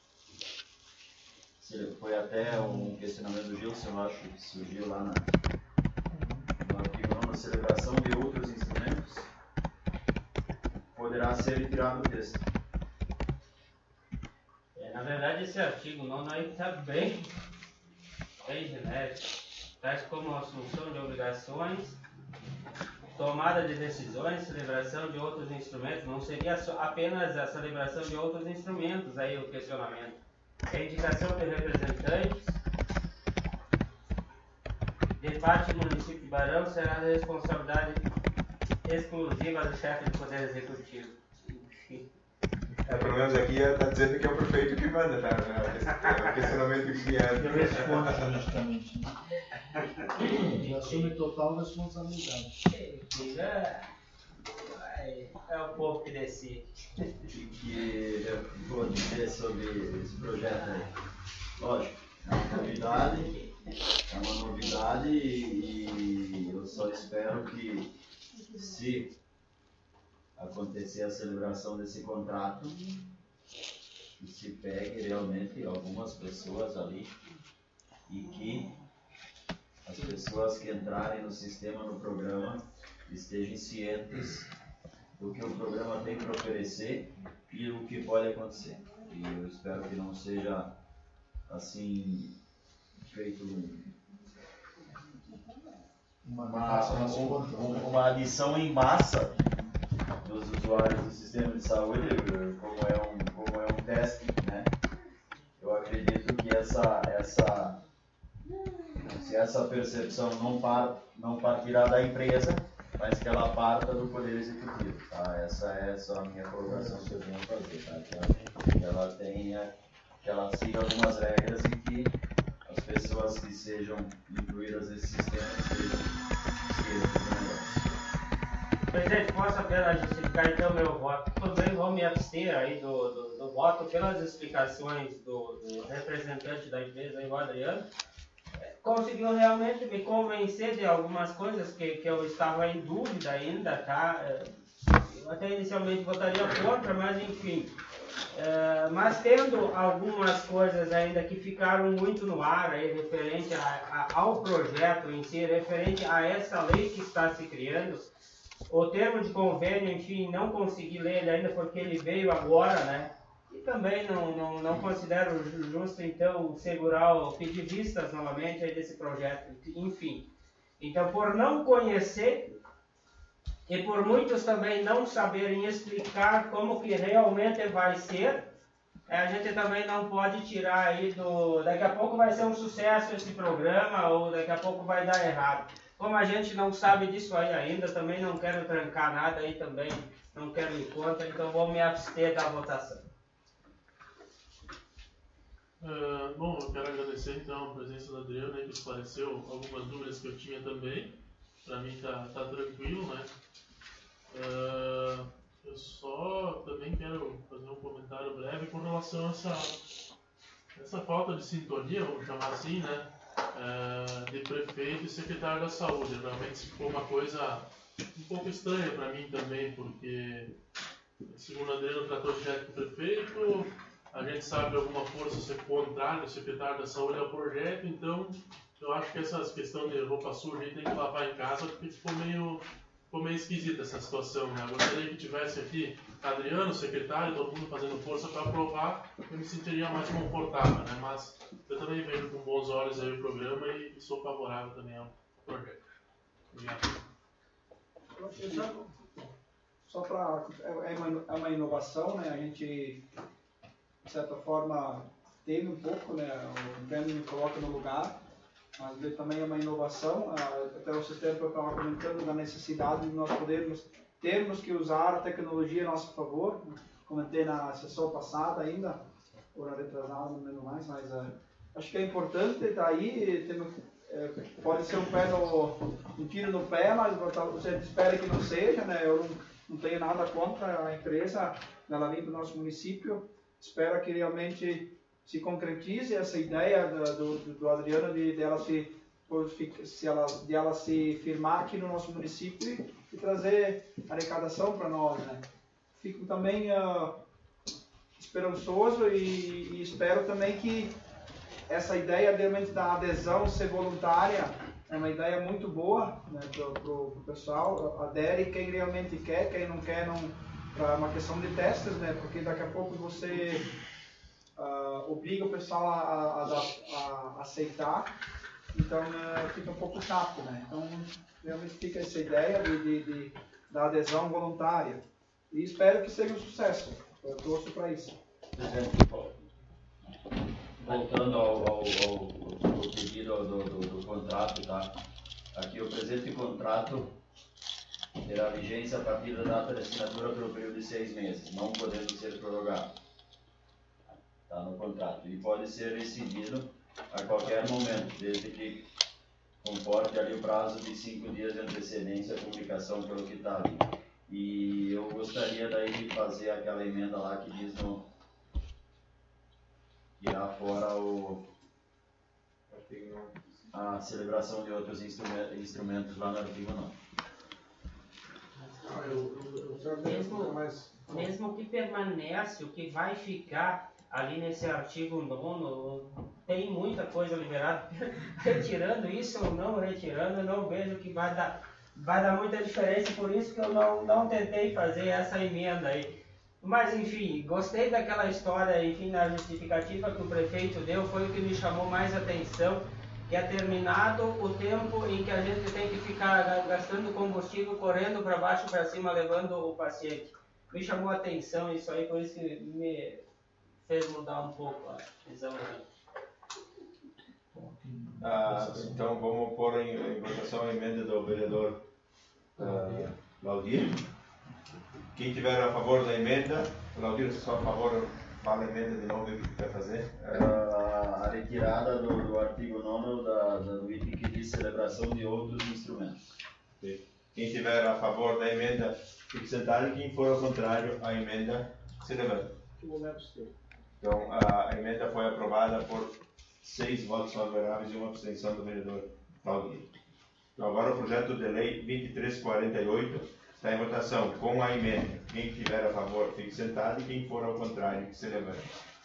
Foi até um questionamento do Gilson, eu acho, que surgiu lá no artigo 9, celebração de outros instrumentos, poderá ser retirado do texto. Na Na verdade, esse artigo 9 aí está bem genérico. Traz como assunção de obrigações, tomada de decisões, celebração de outros instrumentos. Não seria apenas a celebração de outros instrumentos aí o questionamento. A indicação de representantes de parte do município de Barão será de responsabilidade exclusiva do chefe do Poder Executivo. Enfim. Pelo menos aqui está dizendo que é o prefeito que manda, tá? É o questionamento que Ele é. responde juridicamente. Né? Ele assume total responsabilidade. É o povo que decide. O que eu vou dizer sobre esse projeto aí? Lógico, é uma novidade e eu só espero que, se acontecer a celebração desse contrato, que se pegue realmente algumas pessoas ali e que as pessoas que entrarem no sistema, no programa, estejam cientes do que o programa tem para oferecer e o que pode acontecer. E eu espero que não seja assim feito uma adição em massa dos usuários do sistema de saúde, como é um teste, né? Eu acredito que se essa percepção não partirá da empresa, mas que ela parta do Poder Executivo, tá? Essa é só a minha colocação que eu venho fazer, tá? Que ela siga algumas regras e que as pessoas que sejam incluídas nesse sistema sejam cientes do negócio. Presidente, posso apenas justificar então meu voto? Também vou me abster aí do voto pelas explicações do representante da empresa, o Adriano. Conseguiu realmente me convencer de algumas coisas que eu estava em dúvida ainda, tá? Eu até inicialmente votaria contra, mas enfim. Mas tendo algumas coisas ainda que ficaram muito no ar aí, referente ao projeto em si, referente a essa lei que está se criando, o termo de convênio, enfim, não consegui ler ele ainda porque ele veio agora, né? E também não considero justo, então, segurar ou pedir vistas novamente aí desse projeto, enfim. Então, por não conhecer e por muitos também não saberem explicar como que realmente vai ser, a gente também não pode tirar aí daqui a pouco vai ser um sucesso esse programa ou daqui a pouco vai dar errado. Como a gente não sabe disso aí ainda, também não quero trancar nada aí também, não quero ir contra, então vou me abster da votação. Bom, eu quero agradecer então a presença do Adriano, que esclareceu algumas dúvidas que eu tinha também. Para mim tá tranquilo, né? Eu só também quero fazer um comentário breve com relação a essa falta de sintonia, vamos chamar assim, né? De prefeito e secretário da saúde. Realmente ficou uma coisa um pouco estranha para mim também, porque segundo o Adriano tratou direto com o prefeito, a gente sabe de alguma força ser contrário do secretário da saúde ao projeto, então eu acho que essa questão de roupa suja a gente tem que lavar em casa, porque ficou meio esquisita essa situação, né? Eu gostaria que tivesse aqui Adriano, secretário, todo mundo fazendo força para aprovar, eu me sentiria mais confortável, né? Mas eu também vejo com bons olhos aí o programa e sou favorável também ao projeto. Obrigado. Só para é uma inovação, né? A gente, de certa forma, teve um pouco, né? O Breno me coloca no lugar, mas ele também é uma inovação. Até o sistema que eu estava comentando da necessidade de nós termos que usar a tecnologia a nosso favor. Comentei na sessão passada ainda, ou na retrasada, não lembro mais, mas acho que é importante estar aí. Pode ser um tiro no pé, mas você espera que não seja, né? Eu não tenho nada contra a empresa, ela vem para o nosso município. Espero que realmente se concretize essa ideia do Adriano de ela se firmar aqui no nosso município e trazer arrecadação para nós, né? Fico também esperançoso e espero também que essa ideia realmente da adesão ser voluntária é uma ideia muito boa, né, pro pessoal. Adere quem realmente quer, quem não quer não, para uma questão de testes, né? Porque daqui a pouco você obriga o pessoal a aceitar, então fica um pouco chato, né? Então realmente fica essa ideia da adesão voluntária e espero que seja um sucesso. Eu torço para isso. Presidente, voltando ao pedido do contrato, tá? Aqui o presente contrato terá vigência a partir da data de assinatura pelo período de 6 meses, não podendo ser prorrogado. Está no contrato. E pode ser rescindido a qualquer momento, desde que comporte ali o prazo de 5 dias de antecedência à publicação pelo que está ali. E eu gostaria daí de fazer aquela emenda lá que diz no... tirar fora a celebração de outros instrumentos lá no artigo 9. Mesmo que permanece, o que vai ficar ali nesse artigo 9, tem muita coisa liberada. Retirando isso ou não retirando, eu não vejo que vai dar muita diferença, por isso que eu não tentei fazer essa emenda aí. Mas enfim, gostei daquela história, enfim, na justificativa que o prefeito deu, foi o que me chamou mais atenção, que é terminado o tempo em que a gente tem que ficar gastando combustível, correndo para baixo e para cima, levando o paciente. Me chamou a atenção isso aí, por isso que me fez mudar um pouco a visão aqui. Então vamos pôr em votação a emenda do vereador Laudir. Quem tiver a favor da emenda, Laudir, se só a favor, fala a emenda de novo, o que quer fazer? A retirada do artigo 9 do item que diz celebração de outros instrumentos. Quem tiver a favor da emenda, fique sentado, e quem for ao contrário, a emenda se levanta. Então, a emenda foi aprovada por 6 votos favoráveis e uma abstenção do vereador Laudir. Então, agora o projeto de lei 2348 está em votação com a emenda. Quem tiver a favor, fique sentado, e quem for ao contrário, que se levante.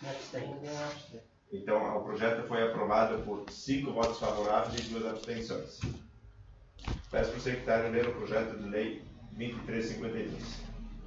Então, o projeto foi aprovado por 5 votos favoráveis e 2 abstenções. Peço para o secretário ler o projeto de lei 2352.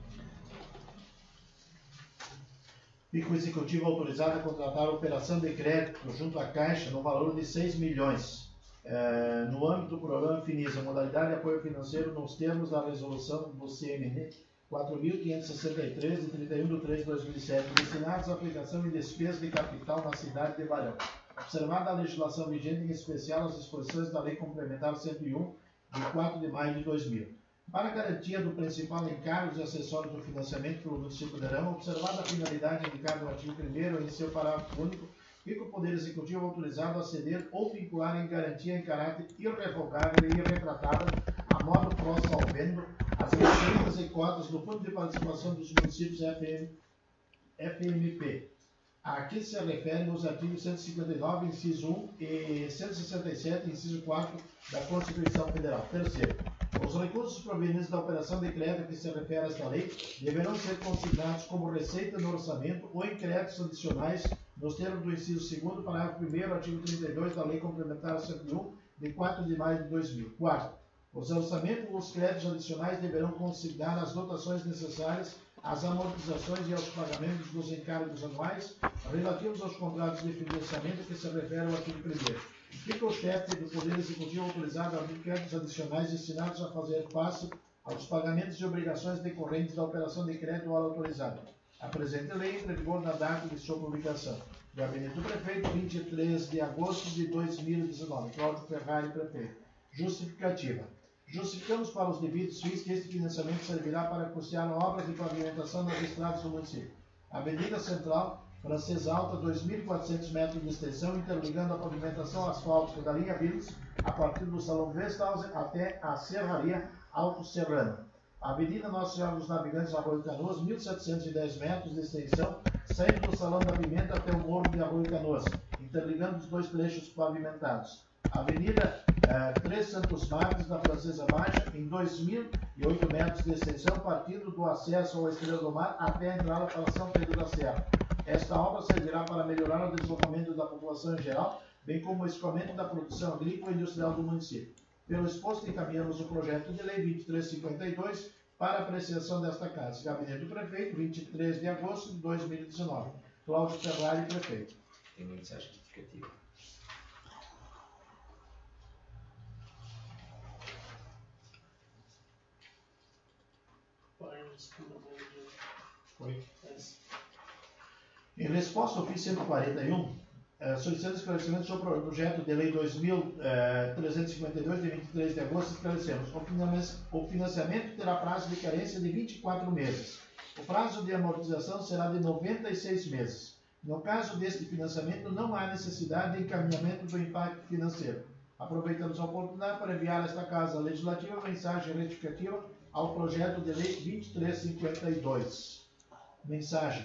Fica o executivo autorizado a contratar a operação de crédito junto à Caixa no valor de 6 milhões. No âmbito do programa Finisa, modalidade de apoio financeiro nos termos da resolução do CMN 4.563, de 31 de 3 de 2007, destinados à aplicação de despesas de capital na cidade de Barão. Observada a legislação vigente, em especial as disposições da Lei Complementar 101, de 4 de maio de 2000. Para a garantia do principal encargos e acessórios do financiamento pelo município de Arão, observada a finalidade indicada no artigo 1º em seu parágrafo único, fica o Poder Executivo autorizado a ceder ou vincular em garantia em caráter irrevogável e irretratável, a modo pró-salvendo, as receitas e cotas do Fundo de Participação dos Municípios FMP. A que se referem os artigos 159, inciso 1 e 167, inciso 4 da Constituição Federal. Terceiro, os recursos provenientes da operação de crédito que se refere a esta lei deverão ser consignados como receita no orçamento ou em créditos adicionais nos termos do inciso 2º, parágrafo 1º, artigo 32 da Lei Complementar 101, de 4 de maio de 2000. Quarto, os orçamentos ou os créditos adicionais deverão consignar as dotações necessárias às amortizações e aos pagamentos dos encargos anuais relativos aos contratos de financiamento que se refere ao artigo 1º. Fica o chefe do Poder Executivo autorizado a abrir créditos adicionais destinados a fazer face aos pagamentos e obrigações decorrentes da operação de crédito autorizada. A presente lei entra em vigor na data de sua publicação. Gabinete do Prefeito, 23 de agosto de 2019. Cláudio Ferrari, Prefeito. Justificativa. Justificamos para os devidos fins que este financiamento servirá para custear obras de pavimentação nas estradas do município. Avenida Central, Francesa Alta, 2.400 metros de extensão, interligando a pavimentação asfáltica da linha Vilos, a partir do Salão Westhausen até a Serraria Alto Serrano. Avenida Nossa Senhora dos Navegantes, Arroio Canoas, 1.710 metros de extensão, saindo do Salão da Pimenta até o Morro de Arroio Canoas, interligando os 2 trechos pavimentados. Avenida 3 Santos Marques, da Francesa Baixa, em 2.008 metros de extensão, partindo do acesso ao Estrela do Mar até a entrada para São Pedro da Serra. Esta obra servirá para melhorar o deslocamento da população em geral, bem como o escoamento da produção agrícola e industrial do município. Pelo exposto, encaminhamos o projeto de lei 2352 para apreciação desta Casa. Gabinete do Prefeito, 23 de agosto de 2019. Cláudio Ferrari, prefeito. Tem mensagem retificativa. Foi. Em resposta ao ofício 141, solicitando esclarecimento sobre o projeto de lei 2.352, de 23 de agosto, esclarecemos. O financiamento terá prazo de carência de 24 meses. O prazo de amortização será de 96 meses. No caso deste financiamento, não há necessidade de encaminhamento do impacto financeiro. Aproveitamos a oportunidade para enviar a esta Casa Legislativa a mensagem retificativa ao projeto de lei 2352. Mensagem.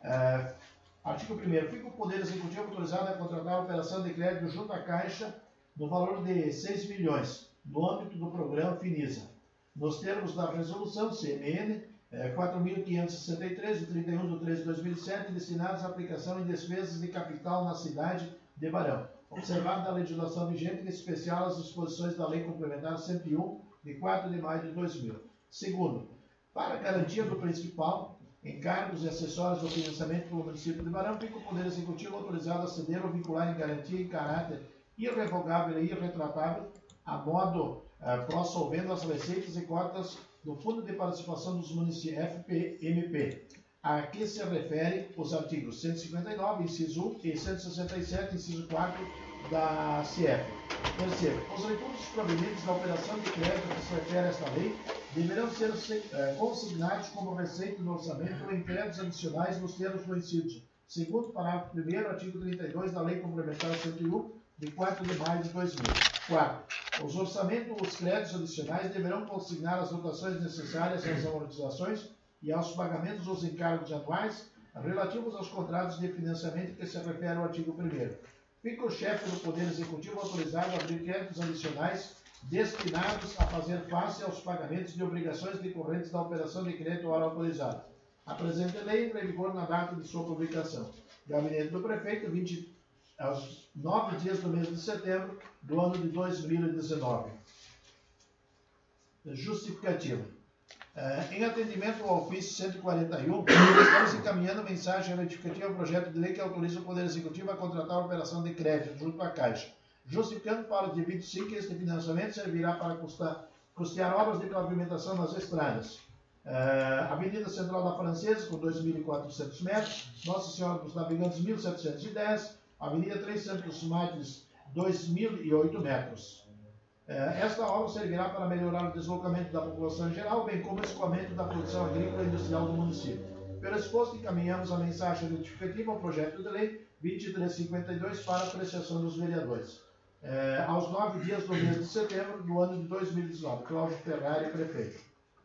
Artigo 1º. Fica o Poder Executivo autorizado a contratar a operação de crédito junto à Caixa no valor de 6 milhões, no âmbito do programa Finisa, nos termos da resolução CMN 4.563, de 31/3/2007, destinados à aplicação em despesas de capital na cidade de Barão, observada a legislação vigente, em especial as disposições da Lei Complementar 101, de 4 de maio de 2000. Segundo, para a garantia do principal, encargos e acessórios do financiamento pelo município de Barão, fica o Poder Executivo autorizado a ceder ou vincular em garantia em caráter irrevogável e irretratável, a modo pró-solvendo as receitas e cotas do Fundo de Participação dos Municípios, FPMP, a que se refere os artigos 159, inciso 1, e 167, inciso 4, da CF. Terceiro, os recursos provenientes da operação de crédito que se refere a esta lei deverão ser consignados como receita do orçamento em créditos adicionais nos termos do inciso segundo, parágrafo 1º, artigo 32 da Lei Complementar 101, de 4 de maio de 2000. 4. Os créditos adicionais deverão consignar as dotações necessárias às amortizações e aos pagamentos dos encargos anuais relativos aos contratos de financiamento que se refere ao artigo 1º. Fica o chefe do Poder Executivo autorizado a abrir créditos adicionais destinados a fazer face aos pagamentos de obrigações decorrentes da operação de crédito hora autorizada. A presente lei entra em vigor na data de sua publicação. Gabinete do Prefeito, aos 9 dias do mês de setembro do ano de 2019. Justificativa. Em atendimento ao ofício 141, estamos encaminhando mensagem retificativa ao projeto de lei que autoriza o Poder Executivo a contratar a operação de crédito junto à Caixa, justificando para o dia 25 que este financiamento servirá para custear obras de pavimentação nas estradas. Avenida Central da Francesa, com 2.400 metros, Nossa Senhora dos Navegantes, 1.710, Avenida 3 Santos Mates, 2.008 metros. Esta obra servirá para melhorar o deslocamento da população em geral, bem como o escoamento da produção agrícola e industrial do município. Pelo exposto, encaminhamos a mensagem notificativa ao projeto de lei 2352 para apreciação dos vereadores. Aos 9 dias do mês de setembro do ano de 2019. Cláudio Ferrari, prefeito.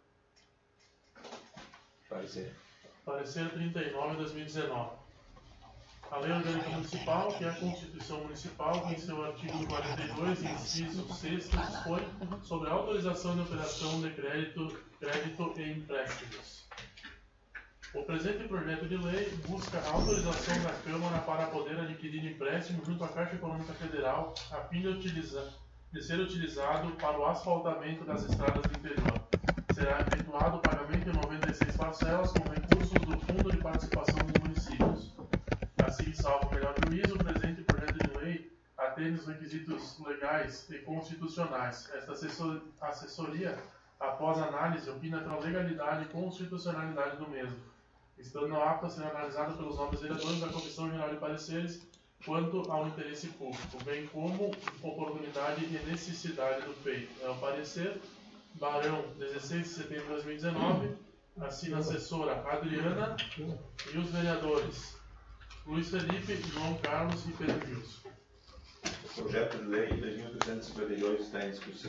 Parecer 39 de 2019. A Lei Orgânica Municipal, que é a Constituição Municipal, em seu artigo 42, inciso 6, dispõe sobre a autorização de operação de crédito e empréstimos. O presente projeto de lei busca a autorização da Câmara para poder adquirir empréstimo junto à Caixa Econômica Federal, a fim de ser utilizado para o asfaltamento das estradas do interior. Será efetuado o pagamento em 96 parcelas com recursos do Fundo de Participação dos Municípios. Assim, salvo o melhor juízo, o presente projeto de lei atende os requisitos legais e constitucionais. Esta assessoria, após análise, opina pela legalidade e constitucionalidade do mesmo, estando apto a ser analisado pelos nobres vereadores da Comissão Geral de Pareceres quanto ao interesse público, bem como oportunidade e necessidade do feito. É o parecer Barão, 16 de setembro de 2019, assina a assessora Adriana e os vereadores Luiz Felipe, João Carlos e Pedro Gilson. O projeto de lei 2.352 está em discussão.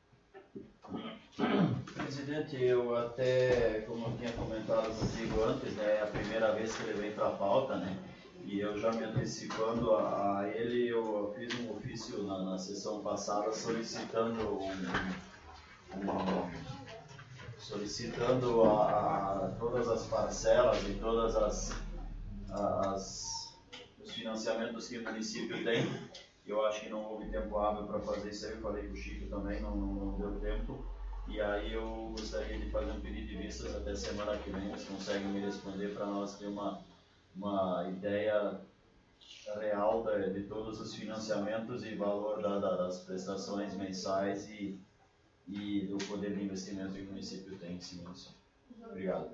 Presidente, eu até, como eu tinha comentado contigo antes, né, é a primeira vez que ele vem para a pauta, né, e eu já me antecipando a ele, eu fiz um ofício na sessão passada solicitando todas as parcelas e todas os financiamentos que o município tem. Eu acho que não houve tempo hábil para fazer isso aí, eu falei com o Chico também, não deu tempo. E aí eu gostaria de fazer um pedido de vistas até semana que vem, vocês conseguem me responder para nós ter uma uma ideia real de todos os financiamentos e valor das prestações mensais e do poder de investimento que o município tem em cima disso. Obrigado.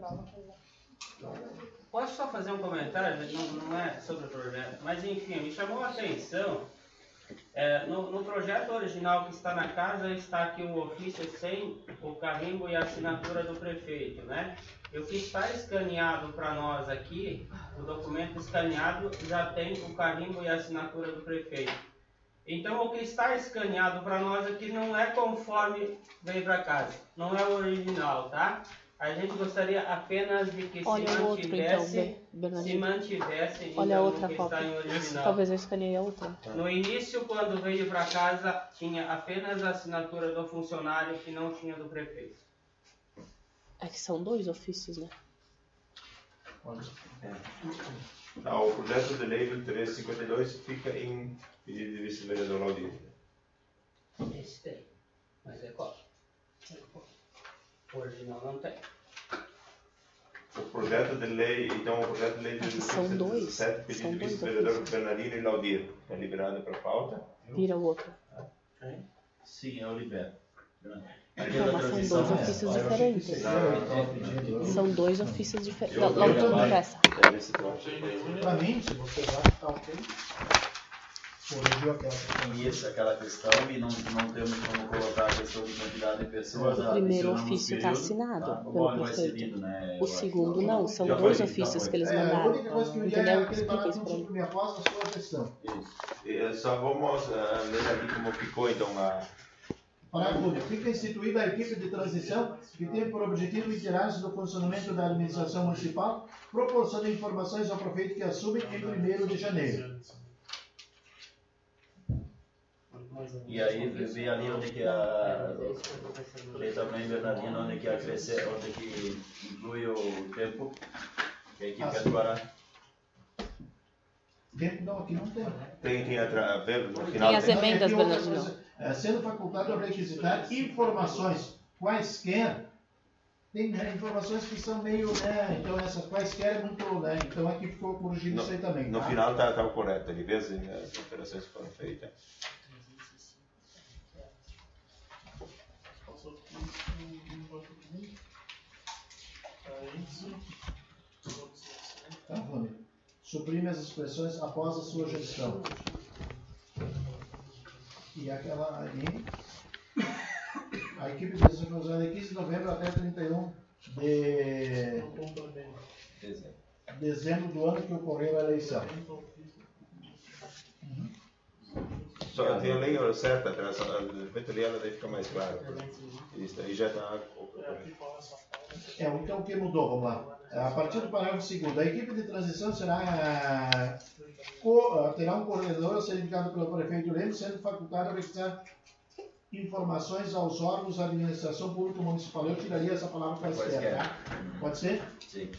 Posso só fazer um comentário? Não é sobre o projeto, mas enfim, me chamou a atenção. No projeto original que está na casa, está aqui um ofício sem o carimbo e a assinatura do prefeito, né? E o que está escaneado para nós aqui, o documento escaneado já tem o carimbo e a assinatura do prefeito. Então, o que está escaneado para nós aqui não é conforme veio para casa, não é o original, tá? A gente gostaria apenas de que Olha se o outro, mantivesse, então, se mantivesse olha a então, outra o que foto. está em original. Talvez eu escaneie a outra. No início, quando veio para casa, tinha apenas a assinatura do funcionário e não tinha do prefeito. É que são 2 ofícios, né? Tá, o projeto de lei 2352 fica em pedido de vice-vereador Laudir. Esse tem, mas é qual? O original não tem. O projeto de lei, então, o projeto de lei de São 2. 17, pedido São de 2 vice-vereador ofícios. Bernardino e Laudir. É liberado para pauta. Vira o outro. Sim, eu libero. Não, mas são 2 ofícios diferentes. São 2 ofícios diferentes. Não interessa. Para mim, se você vai estar ok, corrigiu aquela questão. E aquela questão, e não temos como colocar a questão de quantidade de pessoas. O primeiro adicionamos ofício está período, assinado tá? pelo Vai prefeito. seguindo, né? O segundo não, são Já 2 foi, ofícios já que eles foi. A mandaram. única coisa que eu diria é Entendeu? aquele Explica parágrafo isso pra mim. sobre após a sua gestão. Só vamos ler ali como ficou, então, a... Parágrafo único. Fica instituída a equipe de transição que tem por objetivo interar-se no funcionamento da administração municipal, proporcionando informações ao prefeito que assume em 1º de janeiro. E aí vê ali onde que lê também, Bernardino, onde que acresce, onde que inclui o tempo que a equipe atuará. Tempo não, aqui não tem. Tem a ver no final. Tem as emendas, Aqui outras Bernardino. coisas. Sendo facultado a requisitar informações quaisquer, tem informações que são meio, né, então essas quaisquer é muito, né, então aqui ficou corrigido isso aí também. No tá? final está o correto, ali, vê as alterações que foram feitas. Tá, Rony. Suprime as expressões após a sua gestão. E aquela ali, a equipe de desenvolvimento de 15 de novembro até 31 de dezembro do ano que ocorreu a eleição. Só tem a lei certa, de repente ali ela daí fica mais claro. Isso aí já está. Então o que mudou? Vamos lá. A partir do parágrafo 2º, a equipe de transição terá um coordenador a ser indicado pelo prefeito Lemos, sendo facultado a requisitar informações aos órgãos da administração pública municipal. Eu tiraria essa palavra quaisquer, tá? Pode ser? Sim.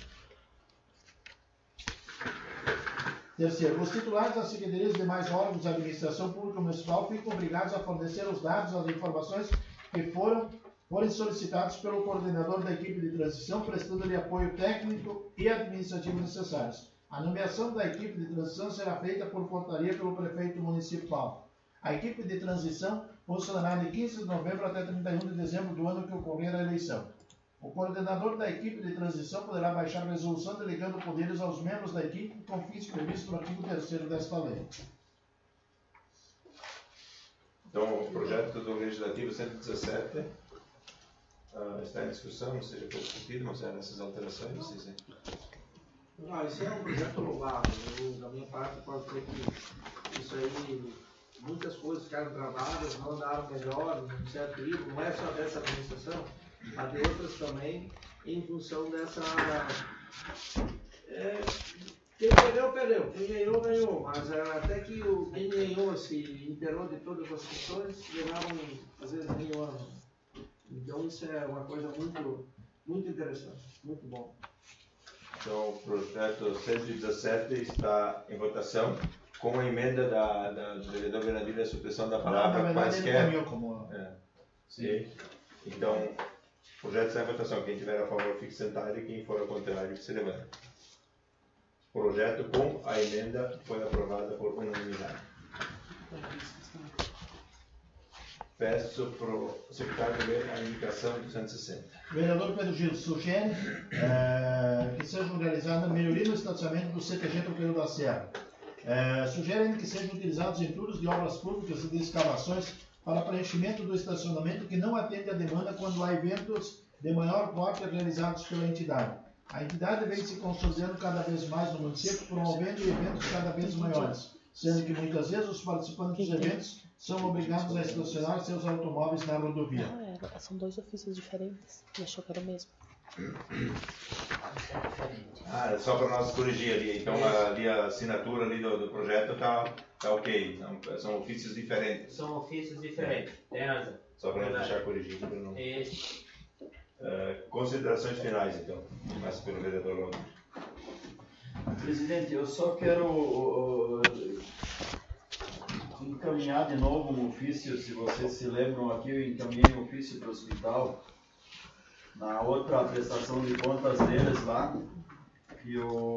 Terceiro, os titulares das secretarias e demais órgãos da administração pública municipal ficam obrigados a fornecer os dados, as informações que forem solicitados pelo coordenador da equipe de transição, prestando-lhe apoio técnico e administrativo necessários. A nomeação da equipe de transição será feita por portaria pelo prefeito municipal. A equipe de transição funcionará de 15 de novembro até 31 de dezembro do ano que ocorrer a eleição. O coordenador da equipe de transição poderá baixar resolução delegando poderes aos membros da equipe com fins previstos no artigo 3º desta lei. Então, o projeto do Legislativo 117 está em discussão, não seja foi discutido, mas eram essas alterações, não sei se... Não, esse é um projeto louvável. Da minha parte, posso dizer que isso aí, muitas coisas ficaram travadas, não andaram melhor, num certo nível, não é só dessa administração, mas de outras também, em função dessa... quem perdeu, quem ganhou, mas até que quem ganhou se inteirou de todas as questões, levaram, às vezes, meio ano. Então isso é uma coisa muito, muito interessante, muito bom. Então, o projeto 117 está em votação com a emenda do vereador Bernardino da supressão da palavra Na verdade, ele quaisquer. caminhou como... Sim. Então, o projeto está em votação. Quem tiver a favor fique sentado e quem for ao contrário que se levante. Projeto com a emenda foi aprovada por unanimidade. Peço para o secretário ler a indicação 260. Vereador Pedro Gil sugere que sejam realizadas melhorias no estacionamento do CTG Tropeiro da Serra. Sugere ainda que sejam utilizados entulhos de obras públicas e de escavações para preenchimento do estacionamento que não atende à demanda quando há eventos de maior porte realizados pela entidade. A entidade vem se consolidando cada vez mais no município, promovendo eventos cada vez maiores, sendo que muitas vezes os participantes dos eventos são obrigados a estacionar seus automóveis na rodovia. São dois ofícios diferentes. Me achou que era o mesmo. É só para nós corrigir ali. Então ali a assinatura ali do projeto tá ok. Então, são ofícios diferentes. São ofícios diferentes. Tem razão. Só para nós deixar corrigido. Não. Isso. Considerações finais, então. Começa pelo vereador Londres. Presidente, eu só quero encaminhar de novo um ofício. Se vocês se lembram aqui, eu encaminhei um ofício para o hospital na outra prestação de contas deles lá, que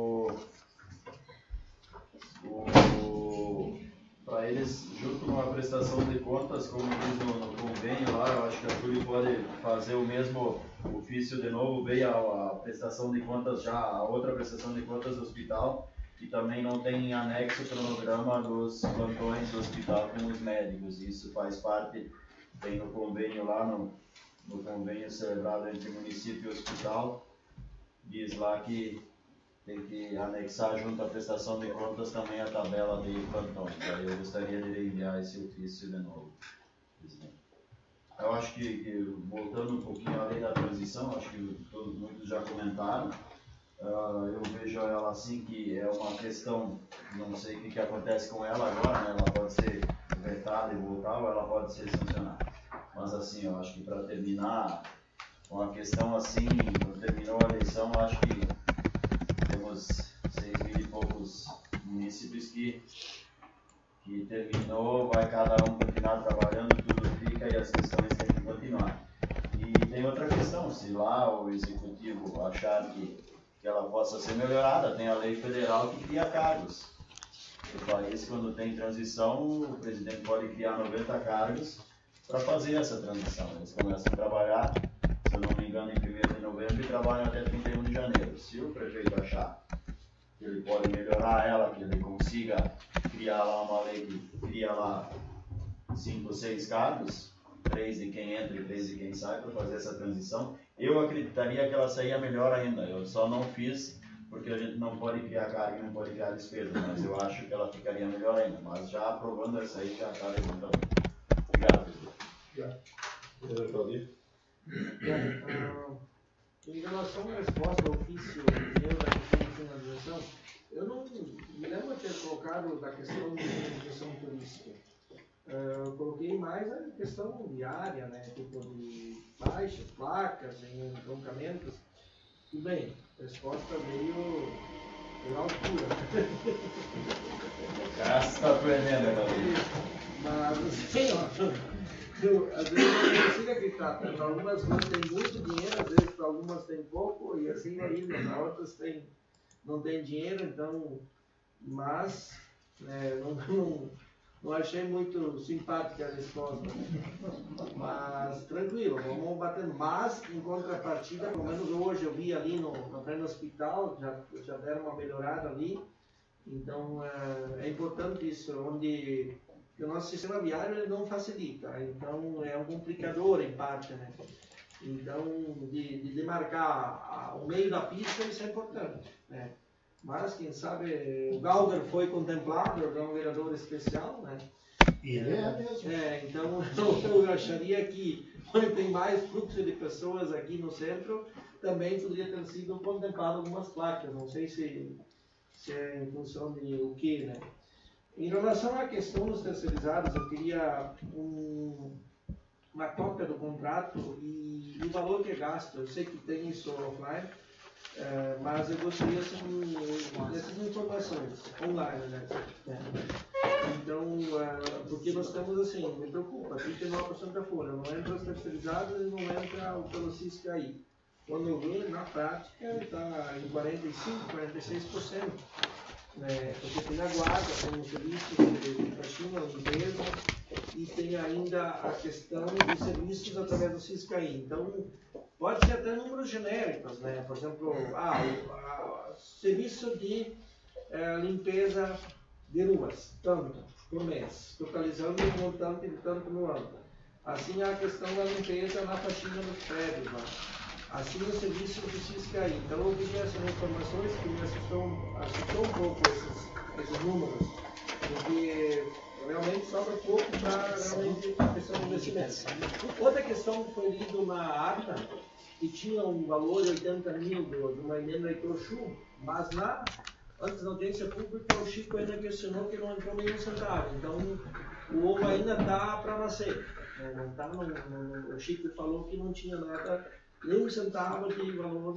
para eles, junto com a prestação de contas, como diz no convênio lá, eu acho que a Júlia pode fazer o mesmo ofício de novo, veio a prestação de contas já, a outra prestação de contas do hospital, e também não tem anexo o cronograma dos plantões do hospital com os médicos. Isso faz parte, tem no convênio lá, no convênio celebrado entre município e hospital, diz lá que tem que anexar junto à prestação de contas também a tabela de plantões. Aí eu gostaria de enviar esse ofício de novo, presidente. Eu acho que voltando um pouquinho além da transição, acho que muitos já comentaram, eu vejo ela assim que é uma questão, não sei o que acontece com ela agora, né? Ela pode ser vetada e voltar ou ela pode ser sancionada. Mas assim, eu acho que para terminar uma questão assim, quando terminou a eleição, eu acho que temos 6.000 e poucos munícipes que terminou, vai cada um continuar trabalhando, tudo fica e as questões têm que continuar. E tem outra questão, se lá o executivo achar que ela possa ser melhorada, tem a lei federal que cria cargos. No país, quando tem transição, o presidente pode criar 90 cargos para fazer essa transição. Eles começam a trabalhar, se eu não me engano, em 1º de novembro e trabalham até 31 de janeiro. Se o prefeito achar que ele pode melhorar ela, que ele consiga criar lá uma lei que cria lá 5 ou 6 cargos, 3 de quem entra e 3 de quem sai, para fazer essa transição, eu acreditaria que ela saía melhor ainda. Eu só não fiz porque a gente não pode criar carga e não pode criar despesa, mas eu acho que ela ficaria melhor ainda. Mas já aprovando essa aí, já está levantando. Obrigado, presidente. Em relação à resposta ao ofício meu da questão de finalização, eu não me lembro de ter colocado da questão de organização turística. Eu coloquei mais a questão diária, né, tipo de baixas, placas, em entroncamentos. Tudo bem, a resposta veio pela altura. Graças a tua emenda, mas assim, às vezes eu não consigo acreditar. Para algumas coisas tem muito dinheiro, às vezes para algumas tem pouco, e assim é isso. Para outras não tem dinheiro, então. Mas não achei muito simpática a resposta. Mas tranquilo, vamos batendo. Mas, em contrapartida, pelo menos hoje eu vi ali no hospital, já deram uma melhorada ali. Então é importante isso, onde o nosso sistema viário ele não facilita, então é um complicador em parte, né? Então, de demarcar o meio da pista, isso é importante, né? Mas, quem sabe, o Galder foi contemplado, é um vereador especial, né? Ele é mesmo. Então, eu acharia que, onde tem mais fluxo de pessoas aqui no centro, também poderia ter sido contemplado algumas placas, não sei se é em função de o que, né? Em relação à questão dos terceirizados, eu queria uma cópia do contrato e o valor que é gasto. Eu sei que tem isso offline, mas eu gostaria dessas informações online, né? Então, porque nós temos assim, me preocupa, 39% da folha, não entra os terceirizados e não entra o Pelocisca aí. quando eu vi, na prática, ele está em 45%, 46%. Porque tem a guarda, tem o serviço de faxina, limpeza, e tem ainda a questão dos serviços através do Ciscaí. Então, pode ser até números genéricos, né? Por exemplo, serviço de limpeza de ruas, tanto por mês, totalizando um montante de tanto no ano. Assim, a questão da limpeza na faxina dos prédios, né? Assim, o serviço do Ciscaí. Então, eu vi essas informações que me assustou um pouco esses números, porque realmente sobra pouco para realmente a questão do investimento. Outra questão que foi lido na ata, que tinha um valor de 80 mil de uma emenda de Crochu, mas antes da audiência pública, o Chico ainda questionou que não entrou nenhum centavo. Então, o ovo ainda está para nascer. Não tá o Chico falou que não tinha nada, nem um centavo de valor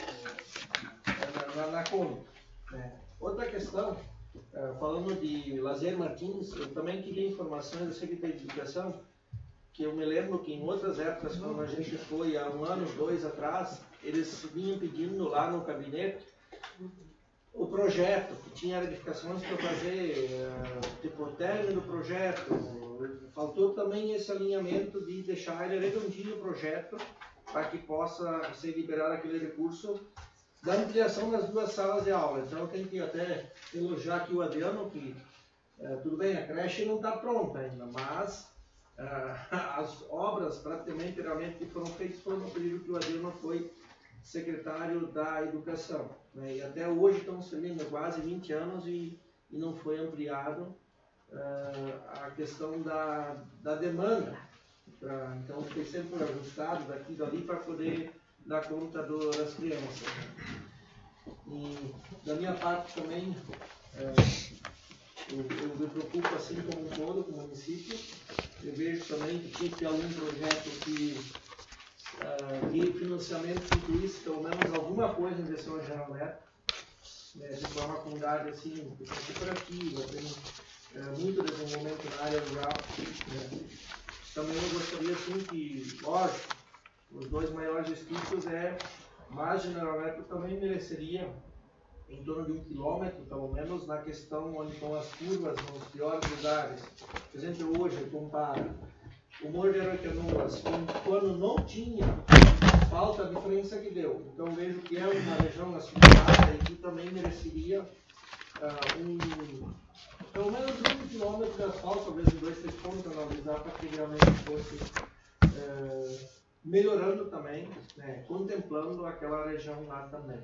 na conta. Outra questão, falando de Lazer Martins, eu também queria informações da Secretaria de Educação, que eu me lembro que em outras épocas, quando a gente foi há 1 ano, 2 atrás, eles vinham pedindo lá no gabinete o projeto, que tinha edificações para fazer, tipo, o término do projeto. Faltou também esse alinhamento de deixar ele redondinho o projeto, para que possa ser liberado aquele recurso da ampliação das 2 salas de aula. Então, eu tenho que até elogiar aqui o Adriano, que tudo bem, a creche não está pronta ainda, mas as obras praticamente realmente foram feitas por um período que o Adriano foi secretário da Educação, né? E até hoje estamos servindo quase 20 anos e não foi ampliado a questão da demanda. Então, foi sempre ajustado daqui e dali para poder dar conta das crianças. E da minha parte também, eu me preocupo assim como um todo, com o município. Eu vejo também que tinha que ter algum projeto que de financiamento que incluísse pelo menos alguma coisa em direção ao General Neto, de forma comunidade assim, tem cooperativa, tem muito desenvolvimento na área rural. Também eu gostaria assim que, lógico, os 2 maiores distritos mas General Neto também mereceria em torno de 1 quilômetro, pelo menos, na questão onde estão as curvas, nos piores lugares. Por exemplo, hoje eu comparo o Morro de Aracanoas, quando não tinha falta, a diferença que deu. Então vejo que é uma região acidentada e que também mereceria pelo menos 1 quilômetro de asfalto, talvez em 2, 3 pontos, analisar para que realmente fosse melhorando também, né, contemplando aquela região lá também.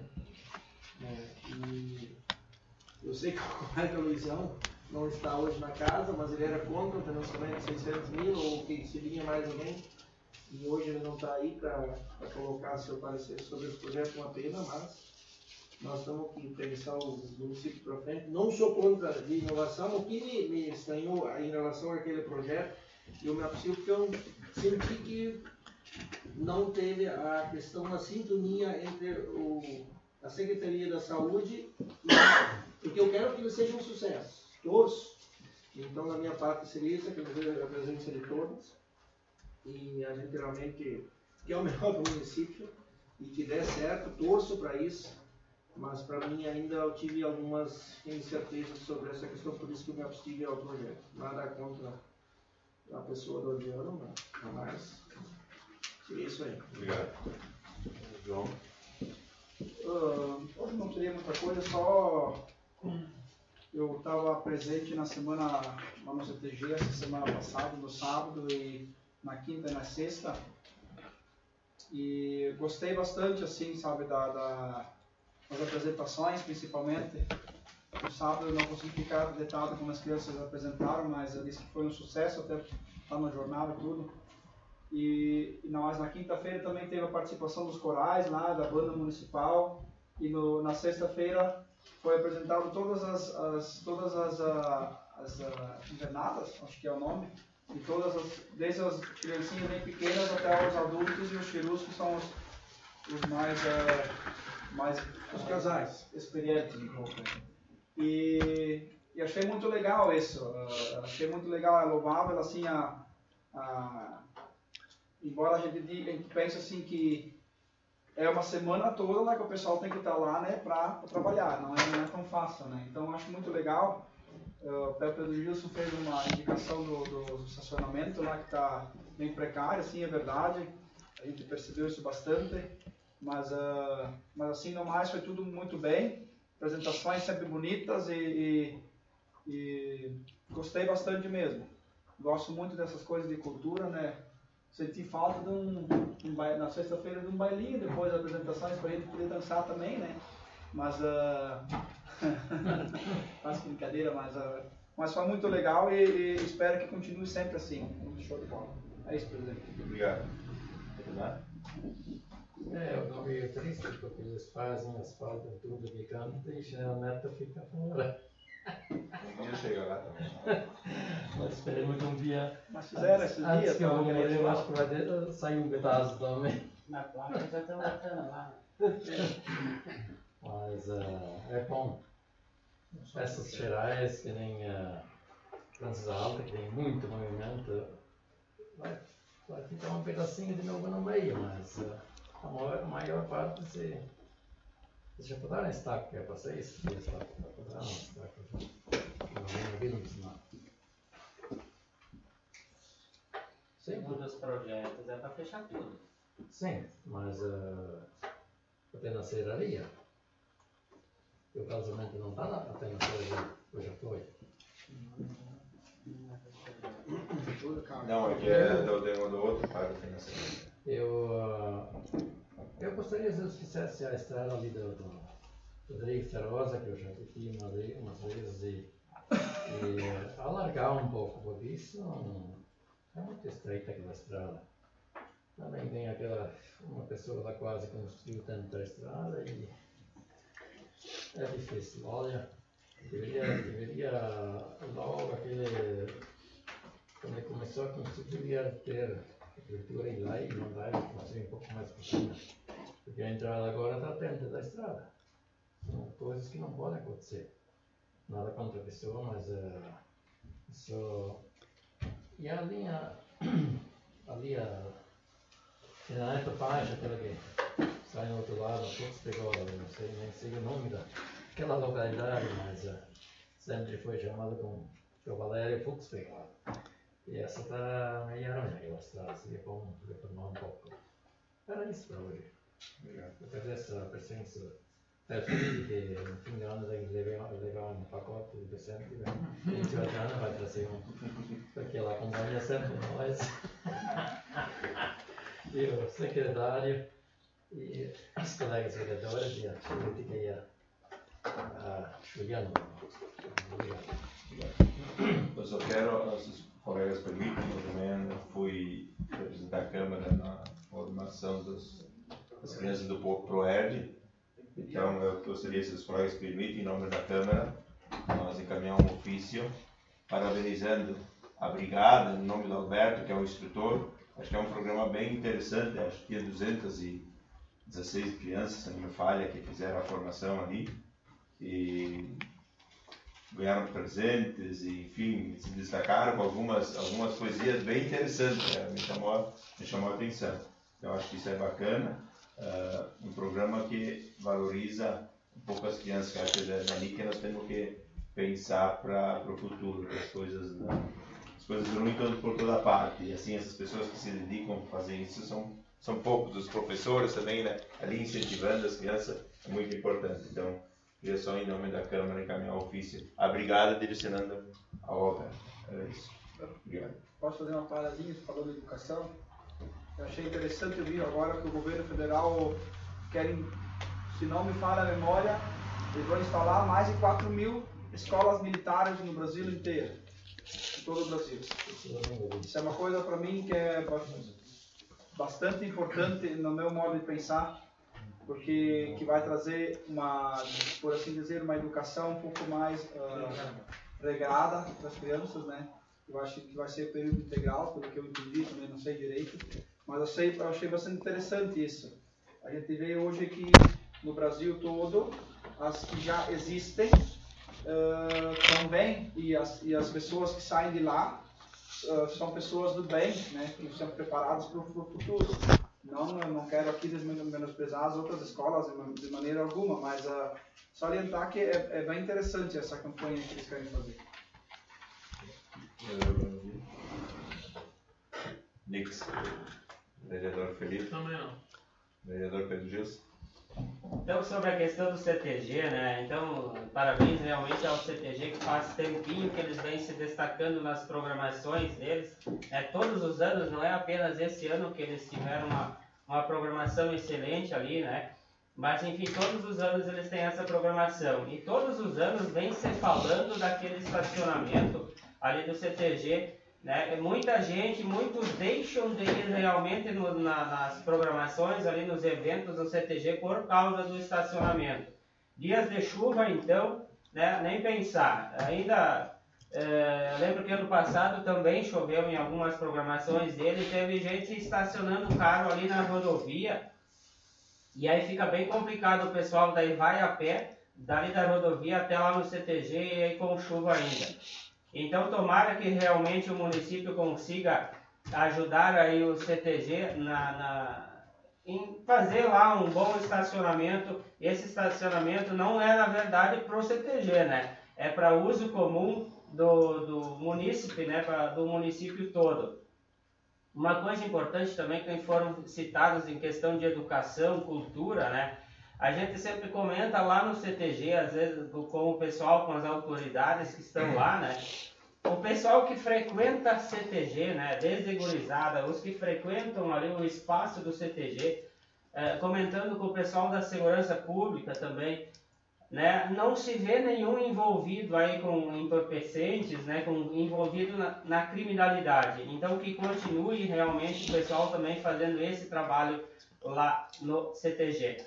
E eu sei que o colega Luizão não está hoje na casa, mas ele era contra o financiamento de 600 mil, ou que seria mais alguém, e hoje ele não está aí para colocar seu parecer sobre esse projeto, uma pena, mas nós estamos que pensar o município para frente. Não sou contra de inovação, o que me estranhou em relação àquele projeto, eu me aprecio porque eu senti que não teve a questão da sintonia entre a Secretaria da Saúde, porque eu quero que ele seja um sucesso, torço. Então, da minha parte, seria isso, que a presença de todos, e a gente realmente quer o melhor para o município, e que dê certo, torço para isso, mas para mim ainda eu tive algumas incertezas sobre essa questão, por isso que eu me abstive ao projeto. Nada contra a pessoa do Adriano, mas seria isso aí. Obrigado. João? Hoje não teria muita coisa, só eu estava presente na semana lá no CTG, essa semana passada, no sábado e na quinta e na sexta, e gostei bastante, assim, sabe, das apresentações, principalmente. No sábado eu não consegui ficar detalhado como as crianças apresentaram, mas eu disse que foi um sucesso, até tá no jornal e tudo. E na quinta-feira também teve a participação dos corais lá, da banda municipal, e na sexta-feira foi apresentado todas as internadas, acho que é o nome, e desde as criancinhas bem pequenas até os adultos e os chirus, que são os mais os casais experientes. E achei muito legal isso, achei muito legal, é louvável, assim, embora a gente pense assim que é uma semana toda, né, que o pessoal tem que estar lá, né, para trabalhar, não é tão fácil, né? Então eu acho muito legal. O Pedro Gilson fez uma indicação do estacionamento lá que está bem precário, assim, é verdade, a gente percebeu isso bastante, mas assim, no mais foi tudo muito bem, apresentações sempre bonitas e gostei bastante mesmo. Gosto muito dessas coisas de cultura, né? Senti falta na sexta-feira de um bailinho, depois das apresentações para a gente poder dançar também, né? Mas faço brincadeira, mas foi muito legal e espero que continue sempre assim. Muito show de bola. É isso, presidente. Obrigado. Quer dar? Eu estou meio triste porque eles fazem as faltas tudo que canta e já a neta fica fora. Um dia chega lá também. Mas esperemos que um dia, Mas fizeram esses antes dias, que eu vou tava morrer, querendo eu acho que vai sair um pedaço também. Na placa já estão botando lá. Mas é bom. Festas gerais, que nem França Alta, que tem muito movimento, vai ficar um pedacinho de novo no meio, mas a maior parte se já puderam estar, que é para 6 dias, já puderam estar, não vimos nada. Sim, Um dos projetos é para fechar tudo. sim, mas até na serraria. O casamento não está até na serraria, ou já foi. Não, aqui é do outro pago financeiro. Eu gostaria se eles fizessem a estrada ali do Rodrigo Feroza, que eu já pedi umas vezes, e alargar um pouco, porque isso é muito estreita aquela estrada. Também tem uma pessoa lá quase construiu tanto a estrada e é difícil. Olha, deveria logo quando começou a construir, devia ter a cultura ir lá e mandar ele construir um pouco mais por cima. Porque a entrada agora está dentro da estrada. São coisas que não podem acontecer. Nada contra a pessoa, mas e a linha ali na Etopage, aquela que sai no outro lado, não sei nem sei o nome daquela localidade, mas sempre foi chamada com Valério Fuchsfeld. E essa está meio aranha, aquela estrada, seria bom reformar um pouco. Era isso para hoje. Obrigado. Eu quero essa presença perfil que no fim de ano tem que levar um pacote de presente, e a Georgiana vai trazer porque ela acompanha sempre nós. E o secretário e os colegas vereadores e a política e a Juliana. Obrigado. Eu só quero, se os colegas permitem, eu também fui representar a Câmara na formação das crianças do ProERD. Então, eu gostaria, se os colegas permitem, em nome da Câmara, nós encaminhamos um ofício parabenizando a Brigada, em nome do Alberto, que é o instrutor. Acho que é um programa bem interessante, acho que tinha 216 crianças, se não me falha, que fizeram a formação ali. E ganharam presentes e, enfim, se destacaram com algumas poesias bem interessantes, me chamou a atenção. Então, acho que isso é bacana, um programa que valoriza um pouco as crianças, que acho que é dali que nós temos que pensar para o futuro, as coisas ruins por toda parte, e assim, essas pessoas que se dedicam a fazer isso são poucos, os professores também, né, ali incentivando as crianças, é muito importante. Então, queria só, em nome da Câmara, encaminhar o ofício. A Brigada direcionando a obra. Era isso. Obrigado. Posso fazer uma paradinha falando de educação? Eu achei interessante ouvir agora que o governo federal querem, se não me falha a memória, eles vão instalar mais de 4.000 escolas militares no Brasil inteiro. Em todo o Brasil. Isso é uma coisa para mim que é bastante importante no meu modo de pensar, porque que vai trazer por assim dizer, uma educação um pouco mais regrada para as crianças, né? Eu acho que vai ser período integral, pelo que eu entendi, também não sei direito, mas eu achei bastante interessante isso. A gente vê hoje que no Brasil todo, as que já existem também, e as pessoas que saem de lá são pessoas do bem, né? Que estão preparadas para o futuro. não quero aqui menosprezar as outras escolas de maneira alguma, mas salientar que é bem interessante essa campanha que eles querem fazer. Nix. Vereador Felipe. Também não. Vereador Pedro Gilson. Então, sobre a questão do CTG, né? Então, parabéns realmente ao CTG, que faz tempinho que eles vêm se destacando nas programações deles. Todos os anos, não é apenas esse ano que eles tiveram uma programação excelente ali, né? Mas, enfim, todos os anos eles têm essa programação. E todos os anos vem se falando daquele estacionamento ali do CTG, né? Muita gente, muitos deixam de ir realmente nas programações, ali nos eventos do CTG por causa do estacionamento. Dias de chuva, então, né? Nem pensar. Ainda, lembro que ano passado também choveu em algumas programações dele, teve gente estacionando o carro ali na rodovia, e aí fica bem complicado, o pessoal daí vai a pé, dali da rodovia até lá no CTG, e aí com chuva ainda. Então, tomara que realmente o município consiga ajudar aí o CTG em fazer lá um bom estacionamento. Esse estacionamento não é, na verdade, para o CTG, né? É para uso comum do munícipe, né? Do município todo. Uma coisa importante também, que foram citados em questão de educação, cultura, né? A gente sempre comenta lá no CTG, às vezes com o pessoal, com as autoridades que estão lá, né? O pessoal que frequenta CTG, né? Desde gurizada, os que frequentam ali o espaço do CTG, comentando com o pessoal da segurança pública também, né? Não se vê nenhum envolvido aí com entorpecentes, né? Envolvido na criminalidade. Então que continue realmente o pessoal também fazendo esse trabalho lá no CTG.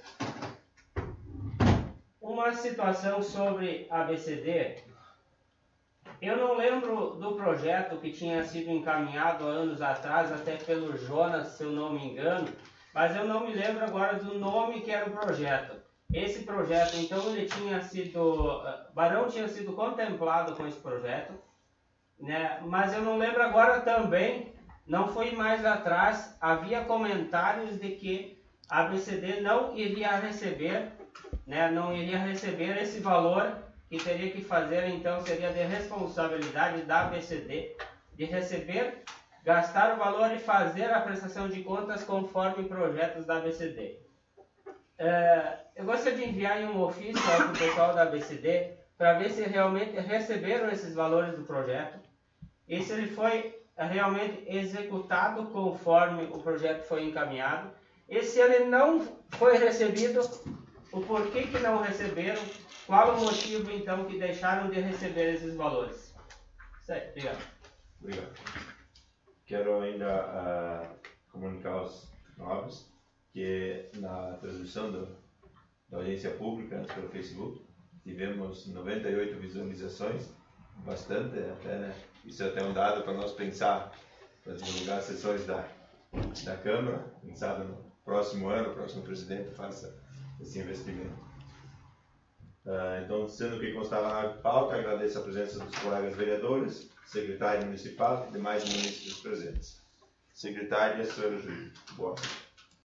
Uma situação sobre a ABCD, eu não lembro do projeto que tinha sido encaminhado há anos atrás, até pelo Jonas, se eu não me engano, mas eu não me lembro agora do nome que era o projeto. Esse projeto, então, Barão tinha sido contemplado com esse projeto, né? Mas eu não lembro agora também, não foi mais atrás, havia comentários de que a ABCD não iria receber, né? Não iria receber esse valor que teria que fazer, então, seria de responsabilidade da ABCD de receber, gastar o valor e fazer a prestação de contas conforme projetos da ABCD. Eu gostaria de enviar um ofício para o pessoal da ABCD para ver se realmente receberam esses valores do projeto e se ele foi realmente executado conforme o projeto foi encaminhado, e se ele não foi recebido, o porquê que não receberam, qual o motivo então que deixaram de receber esses valores. Isso aí, obrigado. Obrigado. Quero ainda comunicar aos novos que na transmissão da audiência pública pelo Facebook tivemos 98 visualizações, bastante até, né? Isso é até um dado para nós pensar, para divulgar as sessões da Câmara, quem sabe no próximo ano o próximo presidente faça esse investimento. Então, sendo que constava na pauta, agradeço a presença dos colegas vereadores, secretário municipal e demais munícipes presentes. Secretária, senhora Júlia. Boa.